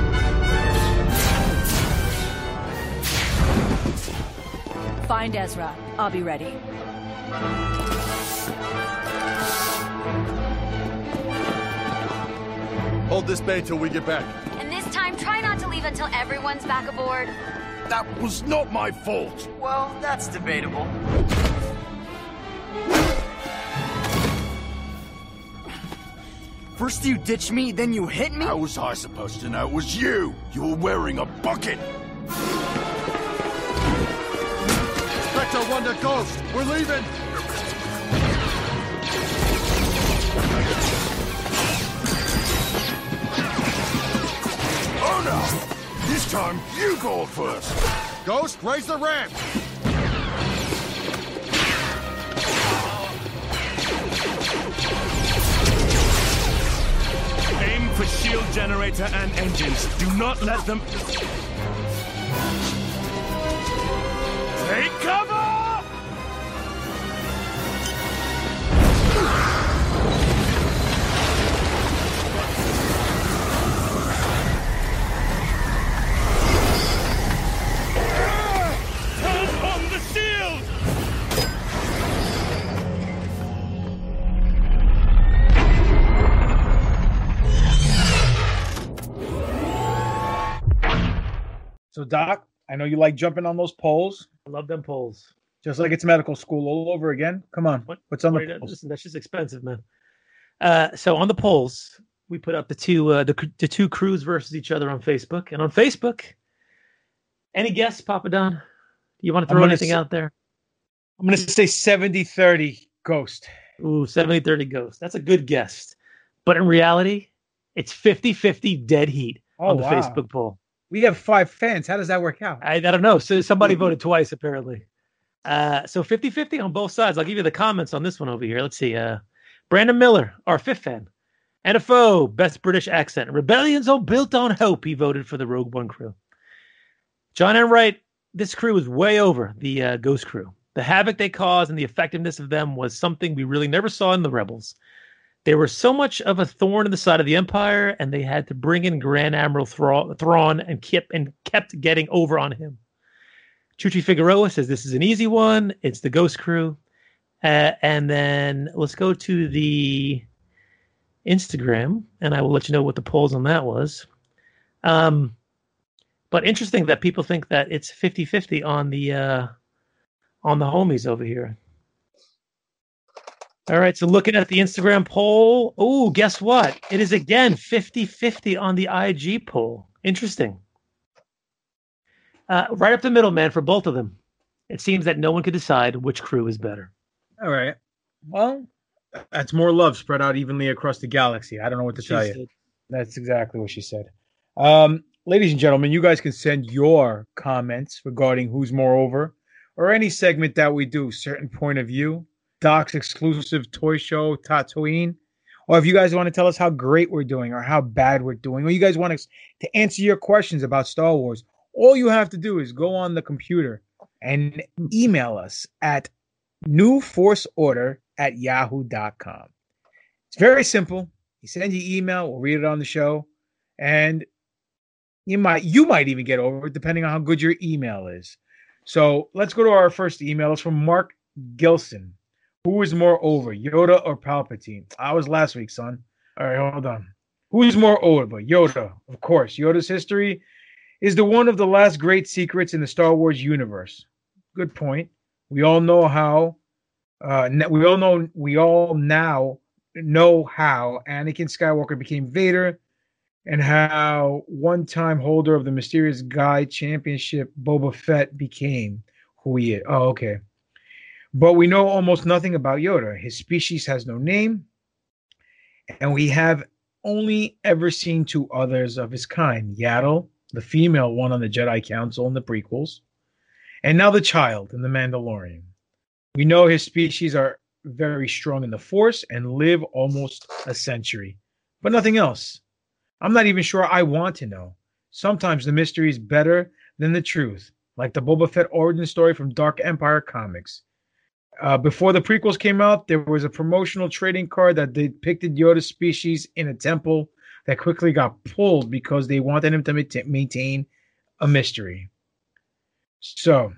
Find Ezra. I'll be ready. Hold this bay till we get back. And this time, try not to leave until everyone's back aboard. That was not my fault. Well, that's debatable. First you ditch me, then you hit me? How was I supposed to know it was you? You were wearing a bucket. Spectre Wonder Ghost, we're leaving. Oh no! This time you go first. Ghost, raise the ramp. Aim for shield generator and engines. Do not let them... Take cover! Turn on the shield! So, Doc, I know you like jumping on those poles. I love them poles. Just like it's medical school all over again. Come on. What's on the poles? Listen, that's just expensive, man. So on the polls, we put up the two crews versus each other on Facebook. And on Facebook, any guess, Papa Don? Do you want to throw anything out there? I'm going to say 70-30 Ghost. Ooh, 70-30 Ghost. That's a good guess. But in reality, it's 50-50 dead heat on the Facebook poll. We have 5 fans. How does that work out? I don't know. So somebody voted twice, apparently. So 50-50 on both sides. I'll give you the comments on this one over here. Let's see. Brandon Miller, our 5th fan. NFO, best British accent. Rebellions all built on hope. He voted for the Rogue One crew. John Enright, this crew was way over the Ghost crew. The havoc they caused and the effectiveness of them was something we really never saw in the Rebels. They were so much of a thorn in the side of the Empire, and they had to bring in Grand Admiral Thrawn and kept getting over on him. Chuchi Figueroa says this is an easy one. It's the Ghost crew. And then let's go to the Instagram, and I will let you know what the polls on that was. But interesting that people think that it's 50-50 on the homies over here. All right, so looking at the Instagram poll, oh, guess what? It is again 50-50 on the IG poll. Interesting. Right up the middle, man, for both of them. It seems that no one could decide which crew is better. All right. Well, that's more love spread out evenly across the galaxy. I don't know what to tell you. That's exactly what she said. Ladies and gentlemen, you guys can send your comments regarding who's more over or any segment that we do, certain point of view, Doc's exclusive toy show, Tatooine, or if you guys want to tell us how great we're doing or how bad we're doing, or you guys want us to answer your questions about Star Wars, all you have to do is go on the computer and email us at newforceorder@yahoo.com. It's very simple. You send your email, we'll read it on the show, and you might even get over it depending on how good your email is. So let's go to our first email. It's from Mark Gilson. Who is more over, Yoda or Palpatine? I was last week, son. All right, hold on. Who is more over? Yoda, of course. Yoda's history is the one of the last great secrets in the Star Wars universe. Good point. We all know how. We all now know how Anakin Skywalker became Vader, and how one-time holder of the mysterious Guide Championship Boba Fett became who he is. Oh, okay. But we know almost nothing about Yoda. His species has no name, and we have only ever seen 2 others of his kind. Yaddle, the female one on the Jedi Council in the prequels, and now the child in The Mandalorian. We know his species are very strong in the Force and live almost a century, but nothing else. I'm not even sure I want to know. Sometimes the mystery is better than the truth, like the Boba Fett origin story from Dark Empire Comics. Before the prequels came out, there was a promotional trading card that depicted Yoda's species in a temple that quickly got pulled because they wanted him to maintain a mystery. So,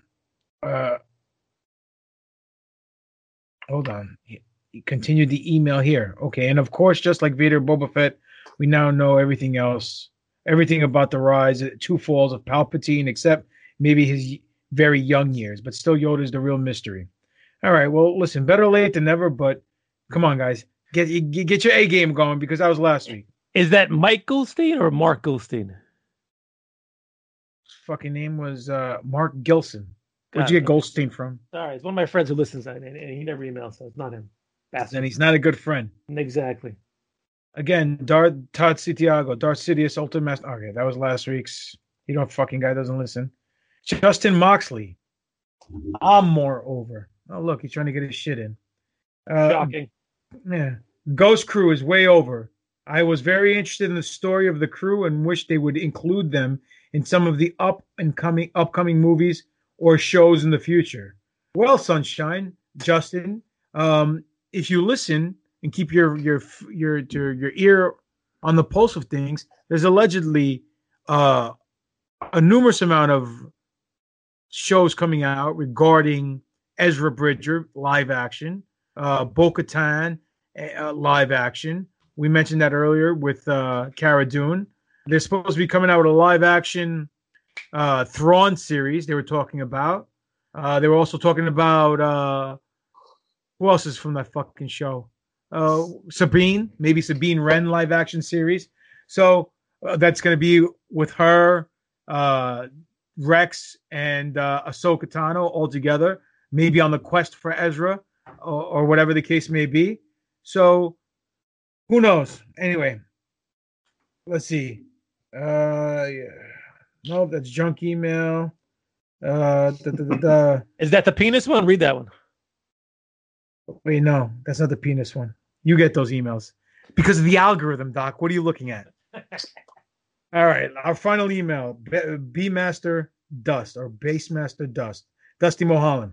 hold on. He continued the email here. Okay, and of course, just like Vader Boba Fett, we now know everything else, everything about the rise, 2 falls of Palpatine, except maybe his very young years. But still, Yoda's the real mystery. All right, well, listen, better late than never, but come on, guys. Get your A game going because that was last week. Is that Mike Goldstein or Mark Goldstein? His fucking name was Mark Gilson. Where'd you get Goldstein from? Sorry, it's one of my friends who listens, and he never emails, so it's not him. And he's not a good friend. Exactly. Again, Todd Santiago, Darth Sidious, Ultimate Master. Okay, that was last week's. You know, fucking guy doesn't listen. Justin Moxley. I'm more over. Oh, look, he's trying to get his shit in. Shocking. Yeah. Ghost Crew is way over. I was very interested in the story of the crew and wish they would include them in some of the upcoming movies or shows in the future. Well, Sunshine, Justin, if you listen and keep your ear on the pulse of things, there's allegedly a numerous amount of shows coming out regarding Ezra Bridger live action, Bo-Katan live action. We mentioned that earlier with Cara Dune. They're supposed to be coming out with a live action Thrawn series they were talking about. They were also talking about who else is from that fucking show? Sabine, maybe Sabine Wren live action series. So that's going to be with her, Rex, and Ahsoka Tano all together, maybe on the quest for Ezra or whatever the case may be. So who knows? Anyway, let's see. Yeah. Nope, that's junk email. Is that the penis one? Read that one. Wait, no, that's not the penis one. You get those emails because of the algorithm, Doc. What are you looking at? All right, our final email: B-Master Dust or Basemaster Dust, Dusty Mulholland.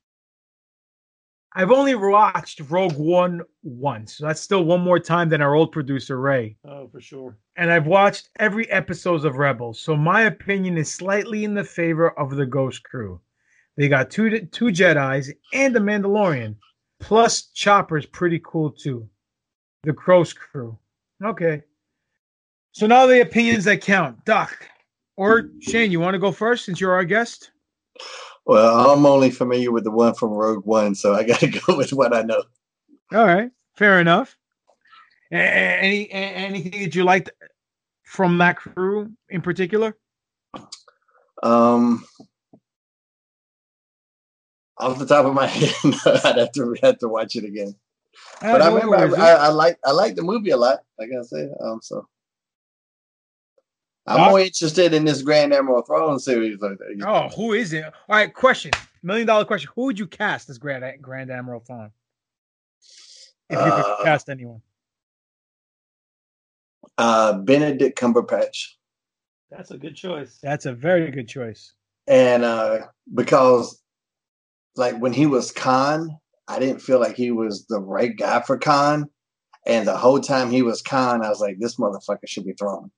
I've only watched Rogue One once, so that's still one more time than our old producer Ray. Oh, for sure. And I've watched every episode of Rebels, so my opinion is slightly in the favor of the Ghost Crew. They got two Jedis and the Mandalorian, plus Chopper's pretty cool too. The Crow's Crew. Okay. So now the opinions that count. Doc or Shane, you want to go first since you're our guest? Well, I'm only familiar with the one from Rogue One, so I got to go with what I know. All right, fair enough. Anything that you liked from that crew in particular? Off the top of my head, I'd have to watch it again. But I remember I like the movie a lot. Like I said, so I'm more interested in this Grand Admiral Thrawn series. Oh, who is it? All right, question. $1 million question. Who would you cast as Grand Admiral Thrawn? If you could cast anyone. Benedict Cumberbatch. That's a good choice. That's a very good choice. And because like when he was Khan, I didn't feel like he was the right guy for Khan. And the whole time he was Khan, I was like, this motherfucker should be thrown.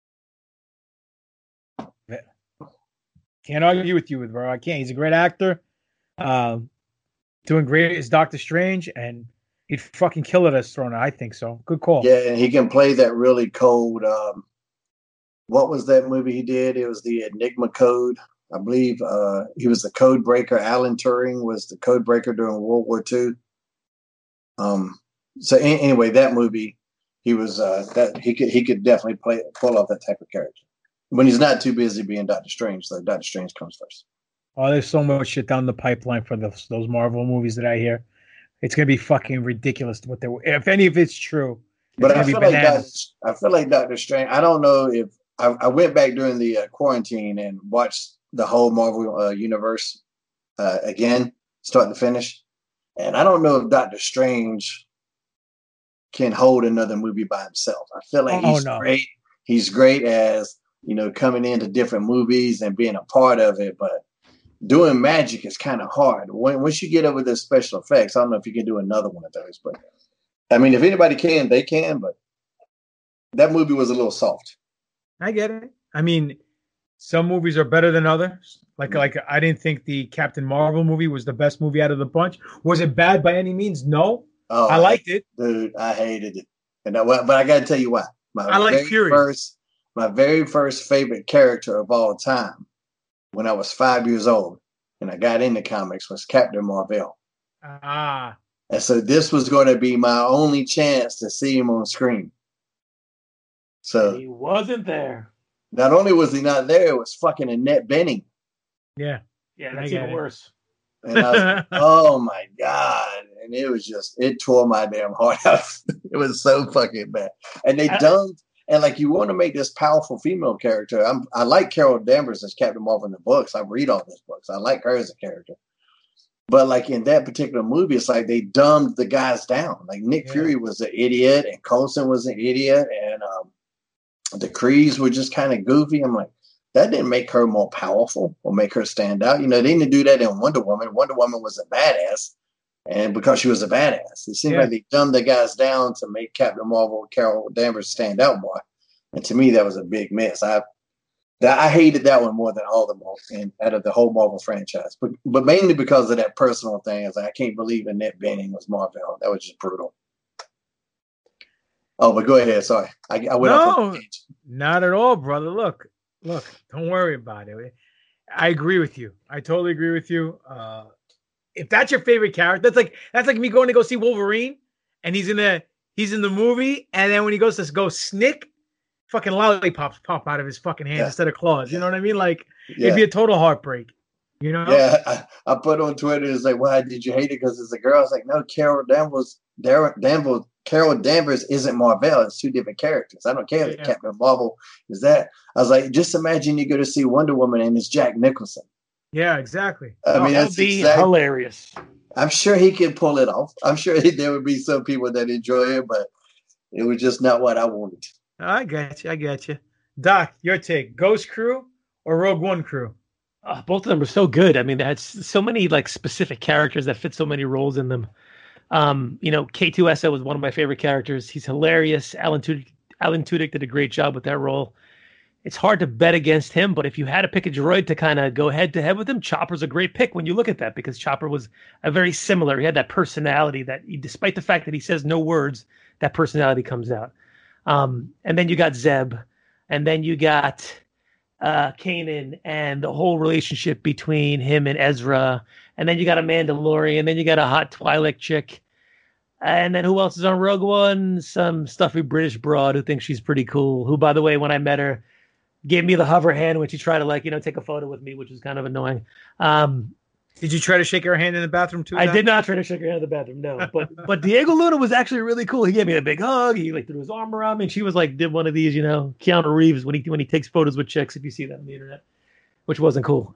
Can't argue with you, bro. I can't. He's a great actor. Doing great as Doctor Strange, and he'd fucking kill it as Thrawn. I think so. Good call. Yeah, and he can play that really cold. What was that movie he did? It was the Enigma Code. I believe he was the code breaker. Alan Turing was the code breaker during World War II. So anyway, that movie, he was that he could definitely pull off that type of character when he's not too busy being Doctor Strange. So Doctor Strange comes first. Oh, there's so much shit down the pipeline for those Marvel movies that I hear. It's gonna be fucking ridiculous. If any of it's true. But I feel like Doctor Strange. I don't know if I went back during the quarantine and watched the whole Marvel universe again, start to finish, and I don't know if Doctor Strange can hold another movie by himself. I feel like he's great. He's great as coming into different movies and being a part of it, but doing magic is kind of hard. Once you get over the special effects, I don't know if you can do another one of those. But I mean, if anybody can, they can. But that movie was a little soft. I get it. I mean, some movies are better than others. Like I didn't think the Captain Marvel movie was the best movie out of the bunch. Was it bad by any means? No. Oh, I liked it, dude. I hated it, but I got to tell you why. I like Fury. My very first favorite character of all time, when I was 5 years old and I got into comics, was Captain Marvel. Ah. And so this was going to be my only chance to see him on screen. So he wasn't there. Not only was he not there, it was fucking Annette Bening. Yeah. Yeah, that's even worse. And I was like, oh my God. And it was it tore my damn heart out. It was so fucking bad. And they dumped, and like you want to make this powerful female character. I like Carol Danvers as Captain Marvel in the books. I read all those books. I like her as a character. But like in that particular movie, it's like they dumbed the guys down. Like Nick Fury was an idiot, and Coulson was an idiot, and the Krees were just kind of goofy. I'm like, that didn't make her more powerful or make her stand out. They didn't do that in Wonder Woman. Wonder Woman was a badass, and because she was a badass, it seemed like they dumbed the guys down to make Captain Marvel, Carol Danvers stand out more. And to me, that was a big miss. I hated that one more than all the Marvel out of the whole Marvel franchise, but mainly because of that personal thing. I can't believe Annette Bening was Marvel. That was just brutal. Oh, but go ahead. Sorry, I went off on the page. Not at all, brother. Look, don't worry about it. I agree with you. I totally agree with you. If that's your favorite character, that's like me going to go see Wolverine, and he's in the movie, and then when he goes to go snick, fucking lollipops pop out of his fucking hands instead of claws. You know what I mean? Like it'd be a total heartbreak. Yeah, I put on Twitter, it's like, why did you hate it because it's a girl? I was like, no, Carol Danvers Carol Danvers isn't Marvel. It's two different characters. I don't care that Captain Marvel is that. I was like, just imagine you go to see Wonder Woman and it's Jack Nicholson. Yeah, exactly. I mean, that would be hilarious. I'm sure he could pull it off. I'm sure there would be some people that enjoy it, but it was just not what I wanted. I get you. Doc, your take: Ghost Crew or Rogue One crew? Both of them were so good. I mean, they had so many like specific characters that fit so many roles in them. K2SO was one of my favorite characters. He's hilarious. Alan Tudyk did a great job with that role. It's hard to bet against him, but if you had to pick a droid to kind of go head to head with him, Chopper's a great pick when you look at that, because Chopper was a very similar. He had that personality that, despite the fact that he says no words, that personality comes out. And then you got Zeb, and then you got Kanan, and the whole relationship between him and Ezra, and then you got a Mandalorian, and then you got a hot Twi'lek chick, and then who else is on Rogue One? Some stuffy British broad who thinks she's pretty cool, who, by the way, when I met her, gave me the hover hand when she tried to take a photo with me, which was kind of annoying. Did you try to shake her hand in the bathroom too? I did not try to shake her hand in the bathroom, no. But Diego Luna was actually really cool. He gave me a big hug. He threw his arm around me, and she was did one of these, Keanu Reeves when he takes photos with chicks, if you see that on the internet, which wasn't cool.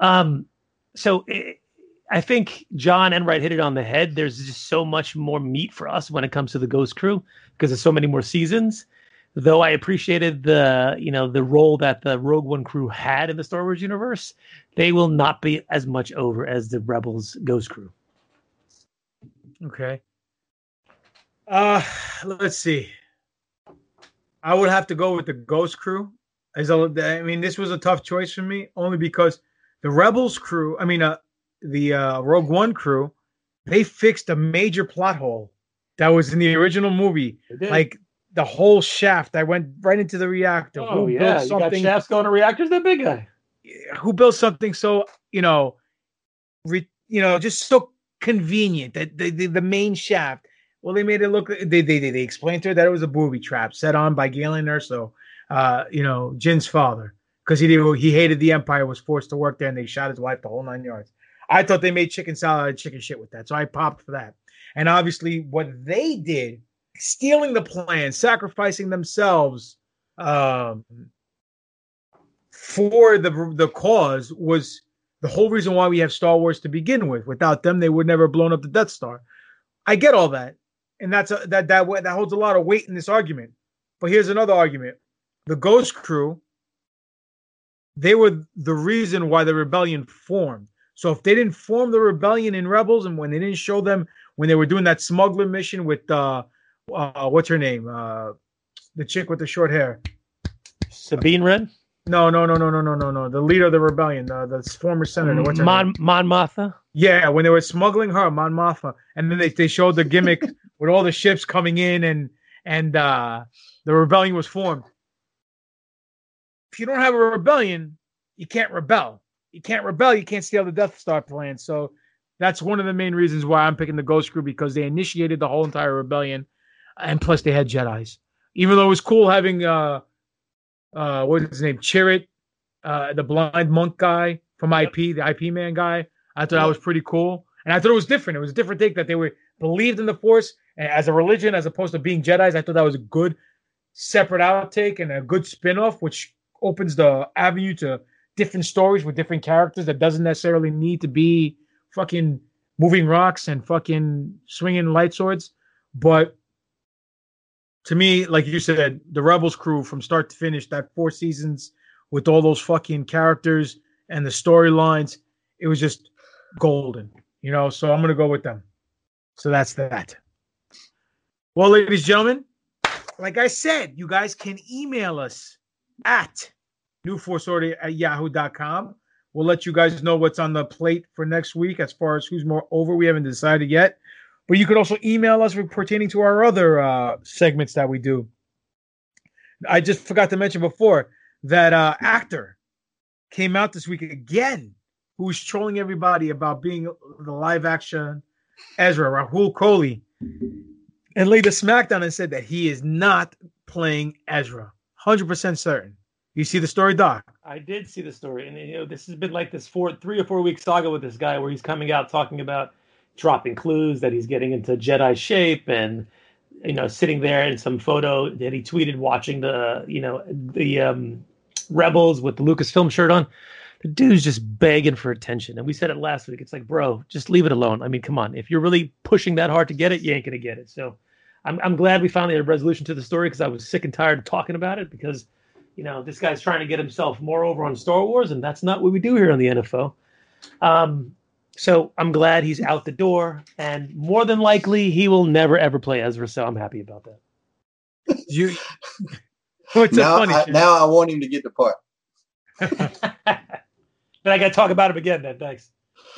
I think John Enright hit it on the head. There's just so much more meat for us when it comes to the Ghost Crew because there's so many more seasons. Though I appreciated the role that the Rogue One crew had in the Star Wars universe, they will not be as much over as the Rebels Ghost Crew. Okay. Let's see. I would have to go with the Ghost Crew. This was a tough choice for me, only because the Rebels crew, the Rogue One crew, they fixed a major plot hole that was in the original movie. Like, the whole shaft that went right into the reactor. Oh, yeah. You got shafts going to reactors, that big guy. Who built something so, just so convenient, that the main shaft. Well, they made it look, they explained to her that it was a booby trap set on by Galen Erso, Jin's father, because he hated the Empire, was forced to work there, and they shot his wife the whole 9 yards. I thought they made chicken salad and chicken shit with that, so I popped for that. And obviously, what they did, stealing the plan, sacrificing themselves for the cause, was the whole reason why we have Star Wars to begin with. Without them, they would never have blown up the Death Star. I get all that, and that holds a lot of weight in this argument. But here's another argument: the Ghost Crew, they were the reason why the rebellion formed. So if they didn't form the rebellion in Rebels, and when they didn't show them when they were doing that smuggler mission with what's her name? The chick with the short hair. Sabine Wren? No. The leader of the rebellion, the former senator. What's her name? Mon Mothma? Yeah, when they were smuggling her, Mon Mothma, and then they showed the gimmick with all the ships coming in, and the rebellion was formed. If you don't have a rebellion, you can't rebel. You can't steal the Death Star plan. So that's one of the main reasons why I'm picking the Ghost Crew, because they initiated the whole entire rebellion. And plus, they had Jedis. Even though it was cool having what is his name, Chirrut, the blind monk guy from IP, the IP man guy. I thought that was pretty cool, and I thought it was different. It was a different take that they believed in the Force as a religion, as opposed to being Jedis. I thought that was a good separate outtake and a good spin-off, which opens the avenue to different stories with different characters that doesn't necessarily need to be fucking moving rocks and fucking swinging light swords, but. To me, like you said, the Rebels crew from start to finish, that 4 seasons with all those fucking characters and the storylines, it was just golden, so I'm going to go with them. So that's that. Well, ladies and gentlemen, like I said, you guys can email us at newforceorder@yahoo.com. We'll let you guys know what's on the plate for next week as far as who's more over. We haven't decided yet. But you can also email us pertaining to our other segments that we do. I just forgot to mention before that actor came out this week again, who was trolling everybody about being the live-action Ezra, Rahul Kohli, and laid a smackdown and said that he is not playing Ezra. 100% certain. You see the story, Doc? I did see the story. And, this has been like this 3 or 4 week saga with this guy where he's coming out talking about dropping clues that he's getting into Jedi shape, and sitting there in some photo that he tweeted watching the Rebels with the Lucasfilm shirt on. The dude's just begging for attention. And we said it last week. It's like, bro, just leave it alone. I mean, come on. If you're really pushing that hard to get it, you ain't going to get it. So I'm glad we finally had a resolution to the story, because I was sick and tired of talking about it, because, this guy's trying to get himself more over on Star Wars, and that's not what we do here on the NFO. So I'm glad he's out the door, and more than likely he will never, ever play Ezra. So I'm happy about that. Now I want him to get the part. But I got to talk about him again then. Thanks.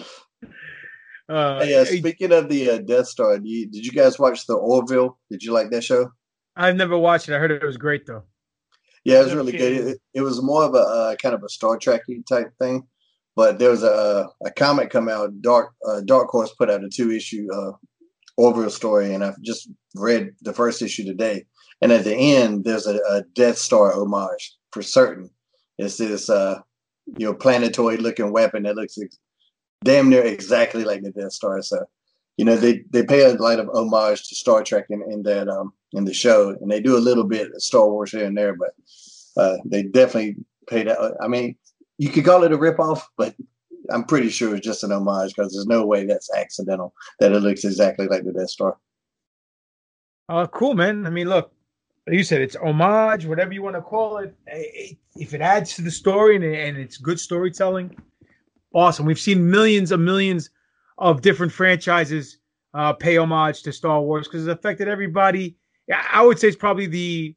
Speaking of the Death Star, did you guys watch the Orville? Did you like that show? I've never watched it. I heard it was great though. Yeah, it was really good. It was more of a kind of a Star Trek-y type thing, but there was a comic come out. Dark Horse put out a 2-issue Orville story, and I've just read the first issue today. And at the end, there's a Death Star homage for certain. It's this planetoid looking weapon that looks damn near exactly like the Death Star. So, they pay a lot of homage to Star Trek in the show, and they do a little bit of Star Wars here and there, but they definitely pay that. I mean, you could call it a ripoff, but I'm pretty sure it's just an homage, because there's no way that's accidental, that it looks exactly like the Death Star. Cool, man. I mean, look, like you said, it's homage, whatever you want to call it. If it adds to the story and it's good storytelling, awesome. We've seen millions of different franchises pay homage to Star Wars, because it's affected everybody. I would say it's probably the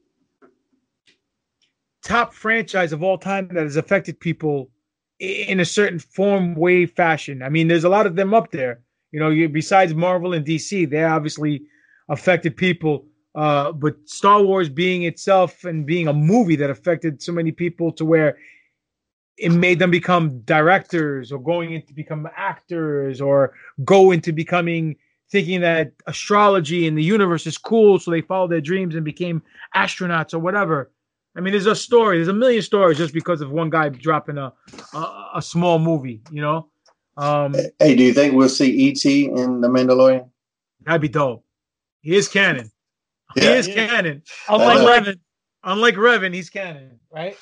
top franchise of all time that has affected people in a certain form, way, fashion. I mean, there's a lot of them up there. Besides Marvel and DC, they obviously affected people. But Star Wars being itself and being a movie that affected so many people to where it made them become directors or going into become actors or go into becoming thinking that astrology and the universe is cool. So they followed their dreams and became astronauts or whatever. I mean, there's a million stories just because of one guy dropping a small movie, Hey, do you think we'll see E.T. in The Mandalorian? That'd be dope. He is canon. Yeah. He is canon. Unlike Revan, he's canon, right?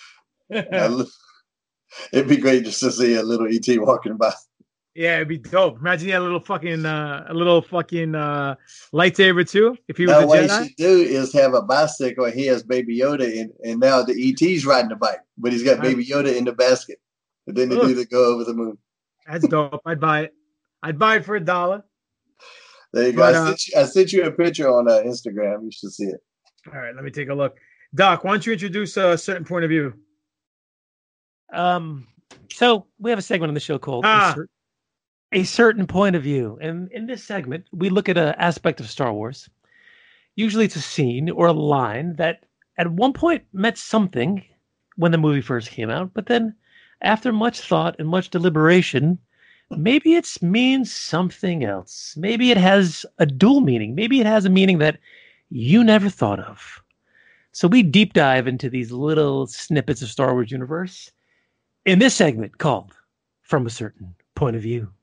It'd be great just to see a little E.T. walking by. Yeah, it'd be dope. Imagine he had a little fucking lightsaber too. If he was a Jedi. What he should do is have a bicycle, and he has Baby Yoda, and now the E.T.'s riding the bike, but he's got Baby Yoda in the basket. And then they do the go over the moon. That's dope. I'd buy it. I'd buy it for $1. There you go. I sent you a picture on Instagram. You should see it. All right, let me take a look. Doc, why don't you introduce a certain point of view? So we have a segment on the show called A Certain Point of View. And in this segment, we look at an aspect of Star Wars. Usually it's a scene or a line that at one point meant something when the movie first came out, but then after much thought and much deliberation, maybe it means something else. Maybe it has a dual meaning. Maybe it has a meaning that you never thought of. So we deep dive into these little snippets of Star Wars universe in this segment called From a Certain Point of View.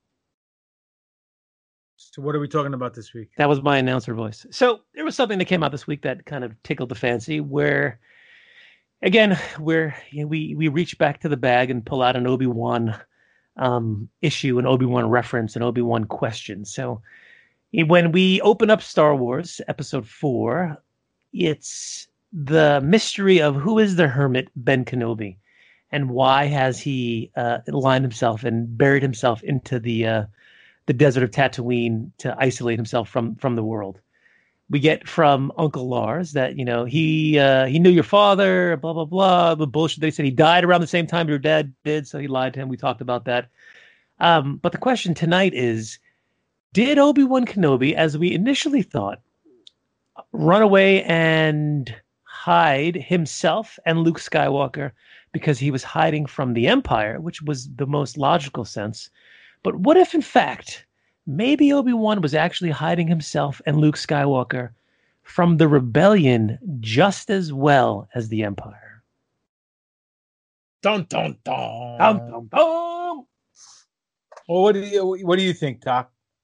So what are we talking about this week? That was my announcer voice. So there was something that came out this week that kind of tickled the fancy, where, again, we reach back to the bag and pull out an Obi-Wan issue, an Obi-Wan reference, an Obi-Wan question. So when we open up Star Wars Episode 4, it's the mystery of who is the hermit Ben Kenobi, and why has he aligned himself and buried himself into the desert of Tatooine to isolate himself from the world. We get from Uncle Lars that, he knew your father, blah, blah, blah, the bullshit. They said he died around the same time your dad did, so he lied to him. We talked about that. But the question tonight is, did Obi-Wan Kenobi, as we initially thought, run away and hide himself and Luke Skywalker because he was hiding from the Empire, which was the most logical sense? But what if, in fact, maybe Obi-Wan was actually hiding himself and Luke Skywalker from the rebellion just as well as the Empire? Dun, dun, dun. Dun, dun, dun. Well, what do you think, Doc?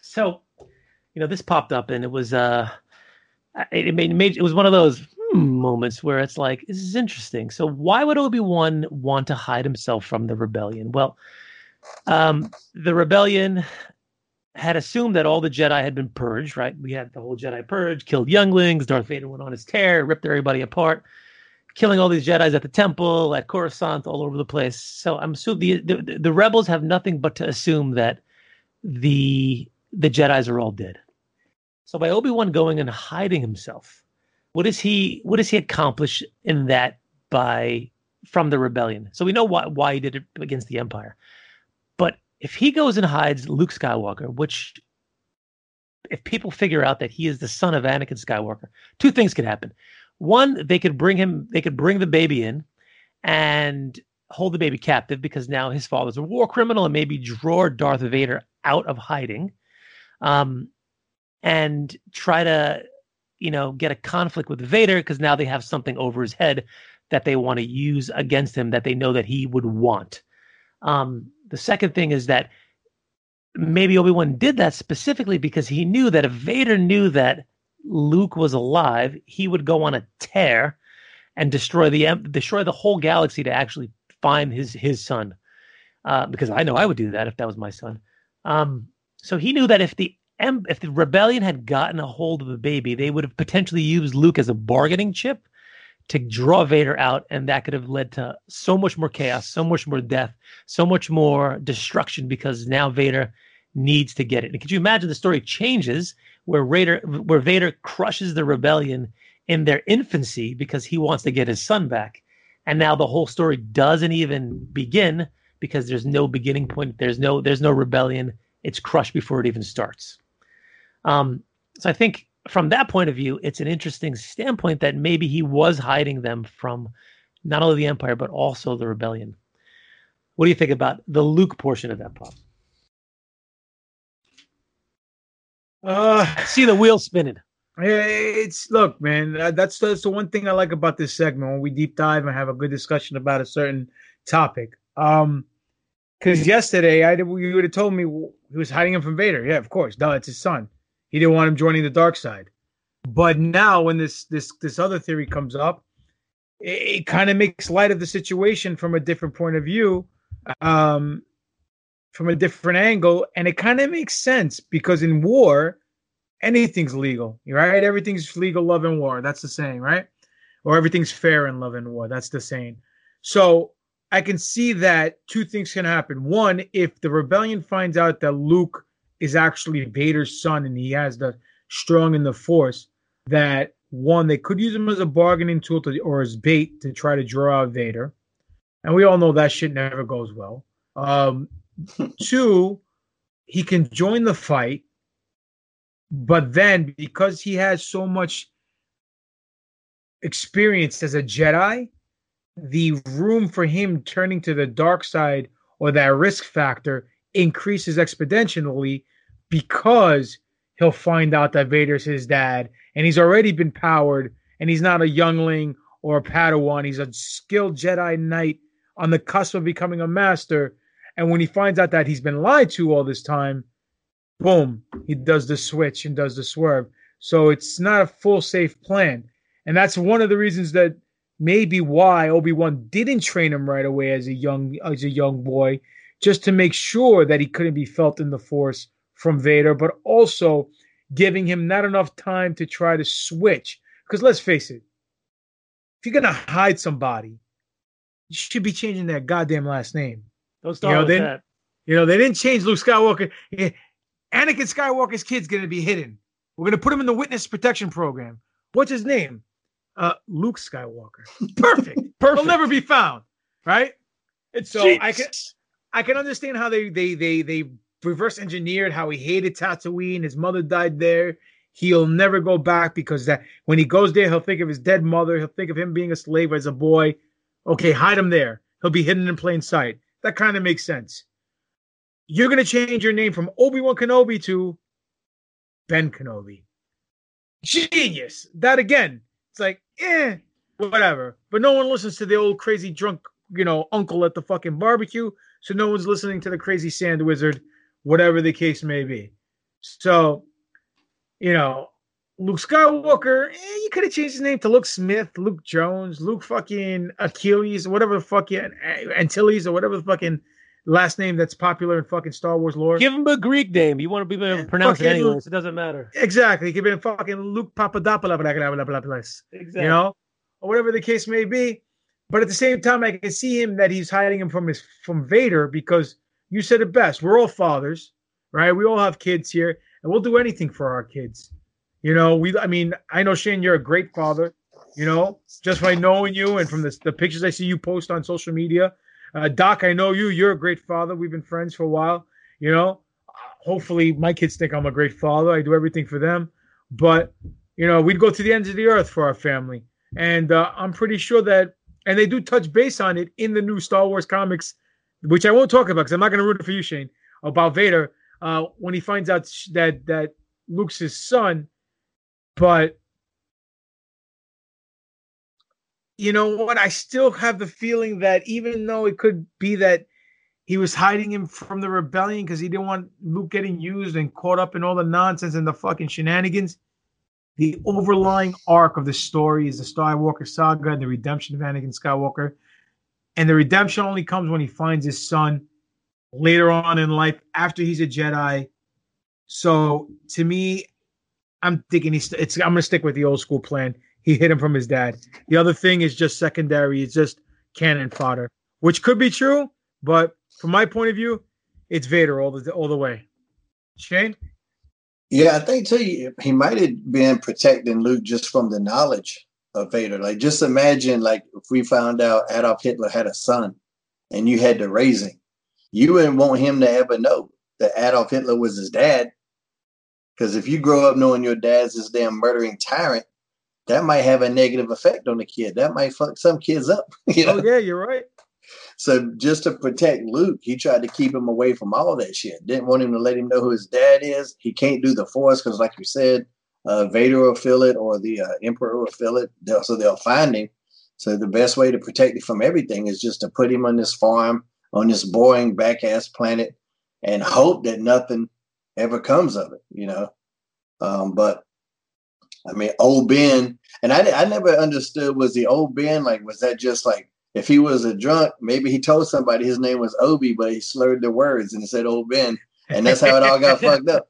So, this popped up, and it was it was one of those moments where it's like, this is interesting. So why would Obi-Wan want to hide himself from the rebellion? Well, the rebellion had assumed that all the Jedi had been purged, right? We had the whole Jedi purge, killed younglings, Darth Vader went on his tear, ripped everybody apart, killing all these Jedis at the temple, at Coruscant, all over the place. So I'm assuming the rebels have nothing but to assume that the Jedis are all dead. So by Obi-Wan going and hiding himself, what does he accomplish in that from the rebellion? So we know why he did it against the Empire. But if he goes and hides Luke Skywalker, which if people figure out that he is the son of Anakin Skywalker, two things could happen. One, they could bring the baby in and hold the baby captive because now his father's a war criminal, and maybe draw Darth Vader out of hiding. And try to, get a conflict with Vader because now they have something over his head that they want to use against him that they know that he would want. The second thing is that maybe Obi-Wan did that specifically because he knew that if Vader knew that Luke was alive, he would go on a tear and destroy the whole galaxy to actually find his son. Because I know I would do that if that was my son. So he knew that if the rebellion had gotten a hold of the baby, they would have potentially used Luke as a bargaining chip to draw Vader out, and that could have led to so much more chaos, so much more death, so much more destruction, because now Vader needs to get it. And could you imagine the story changes where Vader crushes the rebellion in their infancy because he wants to get his son back, and now the whole story doesn't even begin because there's no beginning point, there's no rebellion, it's crushed before it even starts. So I think from that point of view, it's an interesting standpoint that maybe he was hiding them from not only the Empire, but also the rebellion. What do you think about the Luke portion of that, Pop? I see the wheel spinning. Look, man, that's the one thing I like about this segment when we deep dive and have a good discussion about a certain topic. Because yesterday, you would have told me he was hiding him from Vader. Yeah, of course. Duh, it's his son. He didn't want him joining the dark side. But now when this other theory comes up, it kind of makes light of the situation from a different point of view, from a different angle. And it kind of makes sense because in war, anything's legal, right? Everything's legal, love, and war. That's the saying, right? Or everything's fair in love and war. That's the saying. So I can see that two things can happen. One, if the rebellion finds out that Luke is actually Vader's son and he has the strong in the Force, that one, they could use him as a bargaining tool or as bait to try to draw out Vader. And we all know that shit never goes well. Two, he can join the fight, but then because he has so much experience as a Jedi, the room for him turning to the dark side or that risk factor increases exponentially because he'll find out that Vader's his dad and he's already been powered and he's not a youngling or a Padawan. He's a skilled Jedi Knight on the cusp of becoming a master. And when he finds out that he's been lied to all this time, boom, he does the switch and does the swerve. So it's not a full safe plan. And that's one of the reasons that maybe why Obi-Wan didn't train him right away as a young boy, just to make sure that he couldn't be felt in the Force from Vader, but also giving him not enough time to try to switch. Because let's face it, if you're going to hide somebody, you should be changing their goddamn last name. Don't start with that. They didn't change Luke Skywalker. Anakin Skywalker's kid's going to be hidden. We're going to put him in the witness protection program. What's his name? Luke Skywalker. Perfect. He'll never be found. Right? I can understand how they reverse engineered how he hated Tatooine. His mother died there. He'll never go back because that when he goes there, he'll think of his dead mother. He'll think of him being a slave as a boy. Okay, hide him there. He'll be hidden in plain sight. That kind of makes sense. You're going to change your name from Obi-Wan Kenobi to Ben Kenobi. Genius. That again. It's like, whatever. But no one listens to the old crazy drunk, uncle at the fucking barbecue. So no one's listening to the crazy sand wizard, whatever the case may be. So, Luke Skywalker, you could have changed his name to Luke Smith, Luke Jones, Luke fucking Achilles, whatever the fuck, Antilles, or whatever the fucking last name that's popular in fucking Star Wars lore. Give him a Greek name. You want to be able to pronounce it anyway, so it doesn't matter. Exactly. He could be fucking Luke Papadopoulos. Exactly. Or whatever the case may be. But at the same time, I can see him that he's hiding him from Vader, because you said it best. We're all fathers, right? We all have kids here, and we'll do anything for our kids. I know, Shane, you're a great father, just by knowing you and from the pictures I see you post on social media. Doc, I know you're a great father. We've been friends for a while, hopefully my kids think I'm a great father. I do everything for them, but we'd go to the ends of the earth for our family. And I'm pretty sure that, and they do touch base on it in the new Star Wars comics, which I won't talk about because I'm not going to ruin it for you, Shane, about Vader, when he finds out that Luke's his son. But you know what? I still have the feeling that even though it could be that he was hiding him from the rebellion because he didn't want Luke getting used and caught up in all the nonsense and the fucking shenanigans, the overlying arc of the story is the Skywalker saga and the redemption of Anakin Skywalker. And the redemption only comes when he finds his son later on in life after he's a Jedi. So to me, I'm thinking I'm going to stick with the old school plan. He hid him from his dad. The other thing is just secondary. It's just cannon fodder, which could be true, but from my point of view, it's Vader all the way. Shane? Yeah, I think too, he might have been protecting Luke just from the knowledge of Vader. Like, just imagine, like, if we found out Adolf Hitler had a son and you had to raise him, you wouldn't want him to ever know that Adolf Hitler was his dad. Because if you grow up knowing your dad's this damn murdering tyrant, that might have a negative effect on the kid. That might fuck some kids up. Oh, yeah, you're right. So just to protect Luke, he tried to keep him away from all that shit. Didn't want him to let him know who his dad is. He can't do the Force because, like you said, Vader will feel it or the Emperor will feel it. So they'll find him. So the best way to protect him from everything is just to put him on this farm, on this boring back-ass planet, and hope that nothing ever comes of it, But I mean, old Ben, and I never understood, was the old Ben, like, was that just like, if he was a drunk, maybe he told somebody his name was Obi, but he slurred the words and said old Ben, and that's how it all got fucked up.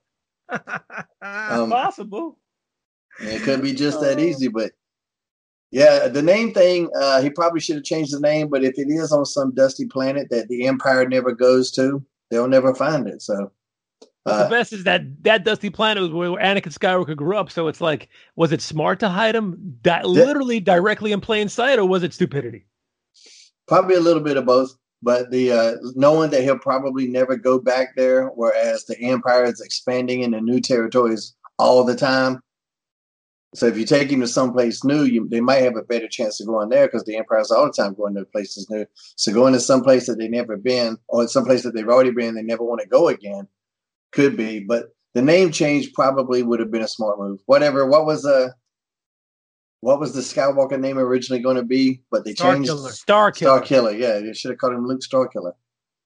Possible. It could be just that easy, but yeah, the name thing, he probably should have changed the name, but if it is on some dusty planet that the Empire never goes to, they'll never find it, so. The best is that dusty planet was where Anakin Skywalker grew up. So it's like, was it smart to hide him literally directly in plain sight, or was it stupidity? Probably a little bit of both. But the knowing that he'll probably never go back there, whereas the Empire is expanding into new territories all the time. So if you take him to someplace new, they might have a better chance of going there because the Empire's all the time going to places new. So going to someplace that they've never been, or someplace that they've already been, they never want to go again. Could be, but the name change probably would have been a smart move. What was the Skywalker name originally going to be? But they changed Starkiller. Yeah, they should have called him Luke Starkiller.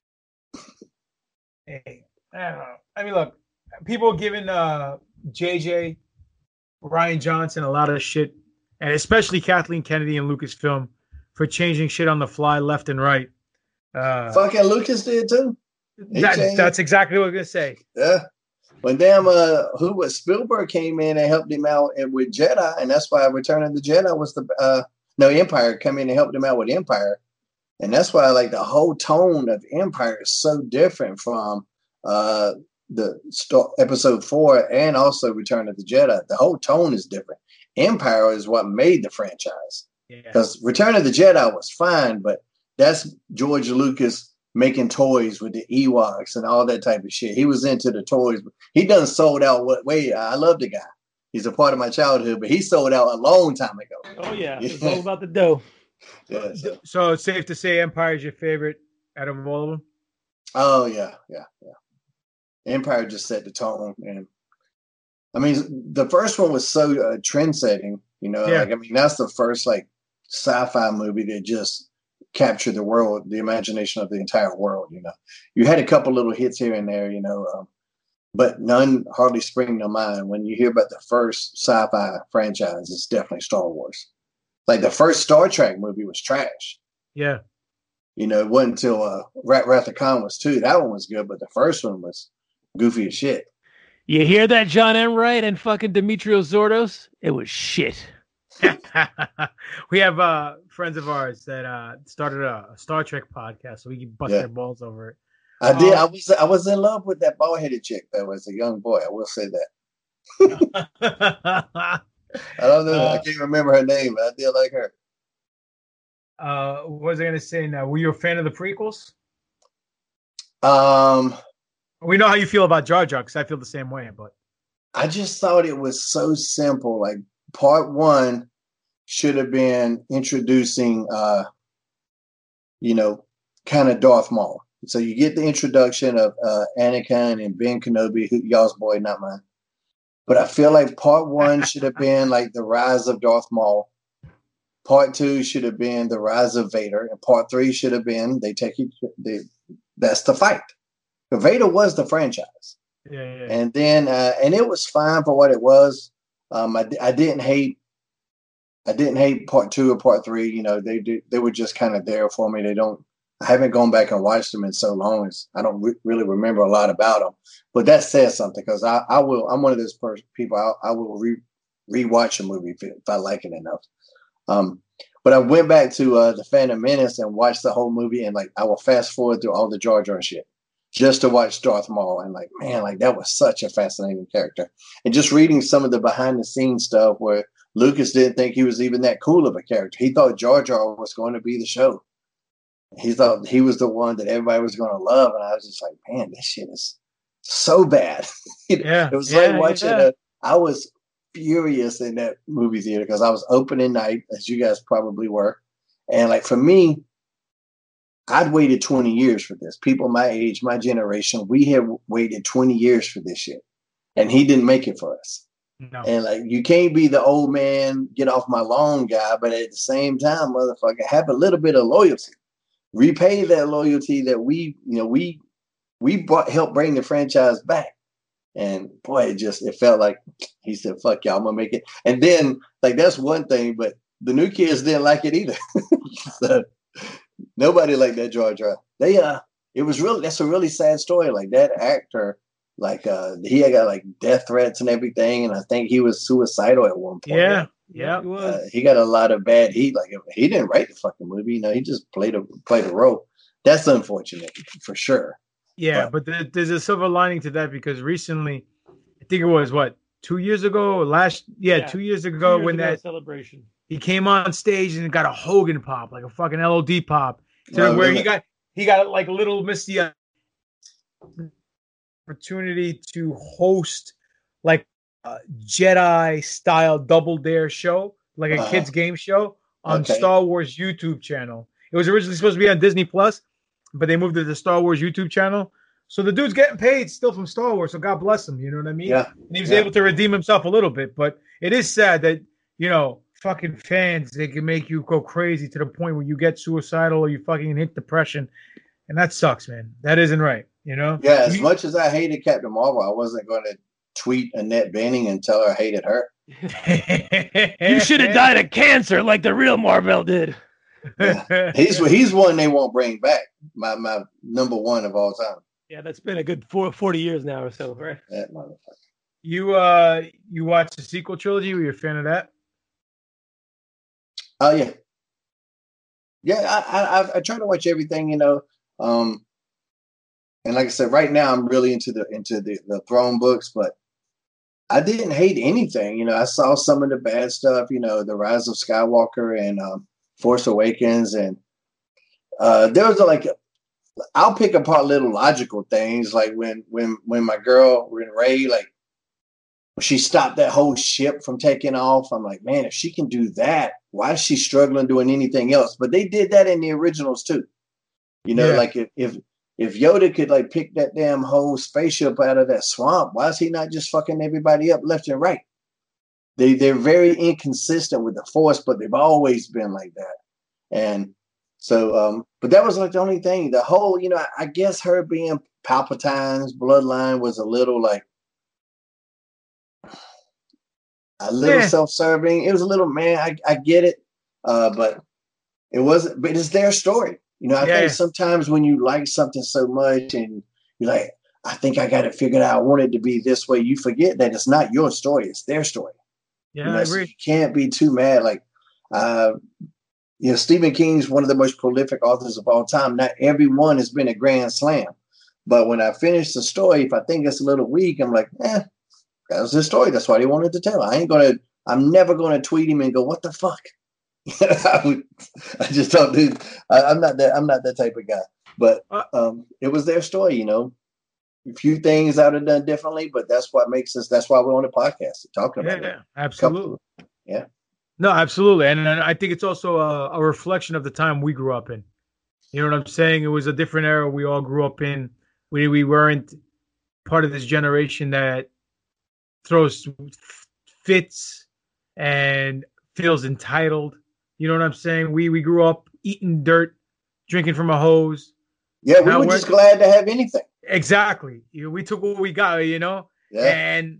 Hey, I don't know. I mean, look, people are giving JJ, Rian Johnson a lot of shit, and especially Kathleen Kennedy and Lucasfilm for changing shit on the fly left and right. Fucking Lucas did too. That's exactly what I'm gonna say. Yeah, when Spielberg came in and helped him out with Jedi, and that's why Return of the Jedi was Empire come in and helped him out with Empire, and that's why the whole tone of Empire is so different from Episode 4 and also Return of the Jedi. The whole tone is different. Empire is what made the franchise, because Return of the Jedi was fine, but that's George Lucas making toys with the Ewoks and all that type of shit. He was into the toys. He done sold out. I love the guy. He's a part of my childhood, but he sold out a long time ago. Oh, yeah. It's all about the dough. Yeah, so it's safe to say Empire is your favorite out of all of them? Oh, yeah. Empire just set the tone. And I mean, the first one was so trend-setting. That's the first sci-fi movie that just capture the world, the imagination of the entire world. You had a couple little hits here and there, but none hardly spring to mind. When you hear about the first sci-fi franchise, it's definitely Star Wars. Like the first Star Trek movie was trash. Yeah. You know, it wasn't until Wrath of Khan was 2. That one was good, but the first one was goofy as shit. You hear that, John Enright and fucking Demetrios Zordos? It was shit. We have friends of ours that started a Star Trek podcast, so we can bust their balls over it. I did. I was in love with that bald-headed chick that was a young boy. I will say that. I don't know. I can't remember her name, but I did like her. What was I going to say now? Were you a fan of the prequels? We know how you feel about Jar Jar, because I feel the same way. But I just thought it was so simple. Like part 1 should have been introducing, kind of Darth Maul. So you get the introduction of Anakin and Ben Kenobi, y'all's boy, not mine. But I feel like part 1 should have been like the rise of Darth Maul. Part 2 should have been the rise of Vader, and part 3 should have been that's the fight. But Vader was the franchise, and then and it was fine for what it was. I didn't hate part 2 or part 3. You know, they were just kind of there for me. I haven't gone back and watched them in so long. I don't really remember a lot about them, but that says something, because I will. I'm one of those people. I will rewatch a movie if I like it enough. But I went back to the Phantom Menace and watched the whole movie, and like I will fast forward through all the Jar Jar shit just to watch Darth Maul, and like, man, like that was such a fascinating character. And just reading some of the behind the scenes stuff where Lucas didn't think he was even that cool of a character. He thought Jar Jar was going to be the show. He thought he was the one that everybody was going to love, and I was just like, man, this shit is so bad. It was like watching. I was furious in that movie theater because I was opening night, as you guys probably were, and like for me, I'd waited 20 years for this. People my age, my generation, we have waited 20 years for this shit, and he didn't make it for us. No. And like, you can't be the old man, get off my lawn guy, but at the same time, motherfucker, have a little bit of loyalty. Repay that loyalty that we helped bring the franchise back. And boy, it felt like he said, fuck y'all, I'm gonna make it. And then like, that's one thing, but the new kids didn't like it either. So nobody liked that Jar Jar. That's a really sad story. Like that actor, like he had got like death threats and everything. And I think he was suicidal at one point. Yeah, he was. He got a lot of bad heat. Like he didn't write the fucking movie. You know, he just played a role. That's unfortunate for sure. Yeah, but there's a silver lining to that, because recently, I think it was 2 years ago, 2 years ago, when that celebration, he came on stage and got a Hogan pop, like a fucking LOD pop, where he got like a little Misty opportunity to host like a Jedi style Double Dare show, like a kids game show on Star Wars YouTube channel. It was originally supposed to be on Disney Plus, but they moved it to the Star Wars YouTube channel. So the dude's getting paid still from Star Wars, so God bless him, you know what I mean? Yeah. And he was able to redeem himself a little bit, but it is sad that, fucking fans, they can make you go crazy to the point where you get suicidal or you fucking hit depression. And that sucks, man. That isn't right, Yeah, as much as I hated Captain Marvel, I wasn't going to tweet Annette Bening and tell her I hated her. You should have died of cancer like the real Marvel did. Yeah. He's one they won't bring back. My number one of all time. Yeah, that's been a good 40 years now or so, right? That motherfucker. You watched the sequel trilogy? Were you a fan of that? Oh yeah. Yeah, I try to watch everything, and like I said, right now I'm really into the Throne books, but I didn't hate anything. I saw some of the bad stuff, the Rise of Skywalker and Force Awakens, and there was I'll pick apart little logical things, like when my girl, when Rey, like she stopped that whole ship from taking off. I'm like, man, if she can do that, why is she struggling doing anything else? But they did that in the originals too. Like if Yoda could like pick that damn whole spaceship out of that swamp, why is he not just fucking everybody up left and right? They're very inconsistent with the Force, but they've always been like that. And so, but that was like the only thing. The whole, I guess her being Palpatine's bloodline was a little self-serving. It was a little, man, I get it. But it wasn't, but it's their story. I think sometimes when you like something so much and you're like, I think I got it figured out, I want it to be this way, you forget that it's not your story, it's their story. Yeah, I agree. So you can't be too mad. Stephen King's one of the most prolific authors of all time. Not everyone has been a grand slam. But when I finish the story, if I think it's a little weak, I'm like, that was his story. That's what he wanted to tell. I'm never going to tweet him and go, what the fuck? I just don't do. I'm not that type of guy. But it was their story, A few things I would have done differently, but that's what makes us. That's why we're on the podcast talking about it. Yeah, absolutely. Yeah. No, absolutely, and I think it's also a reflection of the time we grew up in. You know what I'm saying? It was a different era we all grew up in. We weren't part of this generation that throws fits and feels entitled. You know what I'm saying? We grew up eating dirt, drinking from a hose. Yeah, we were just glad to have anything. Exactly. We took what we got, Yeah. And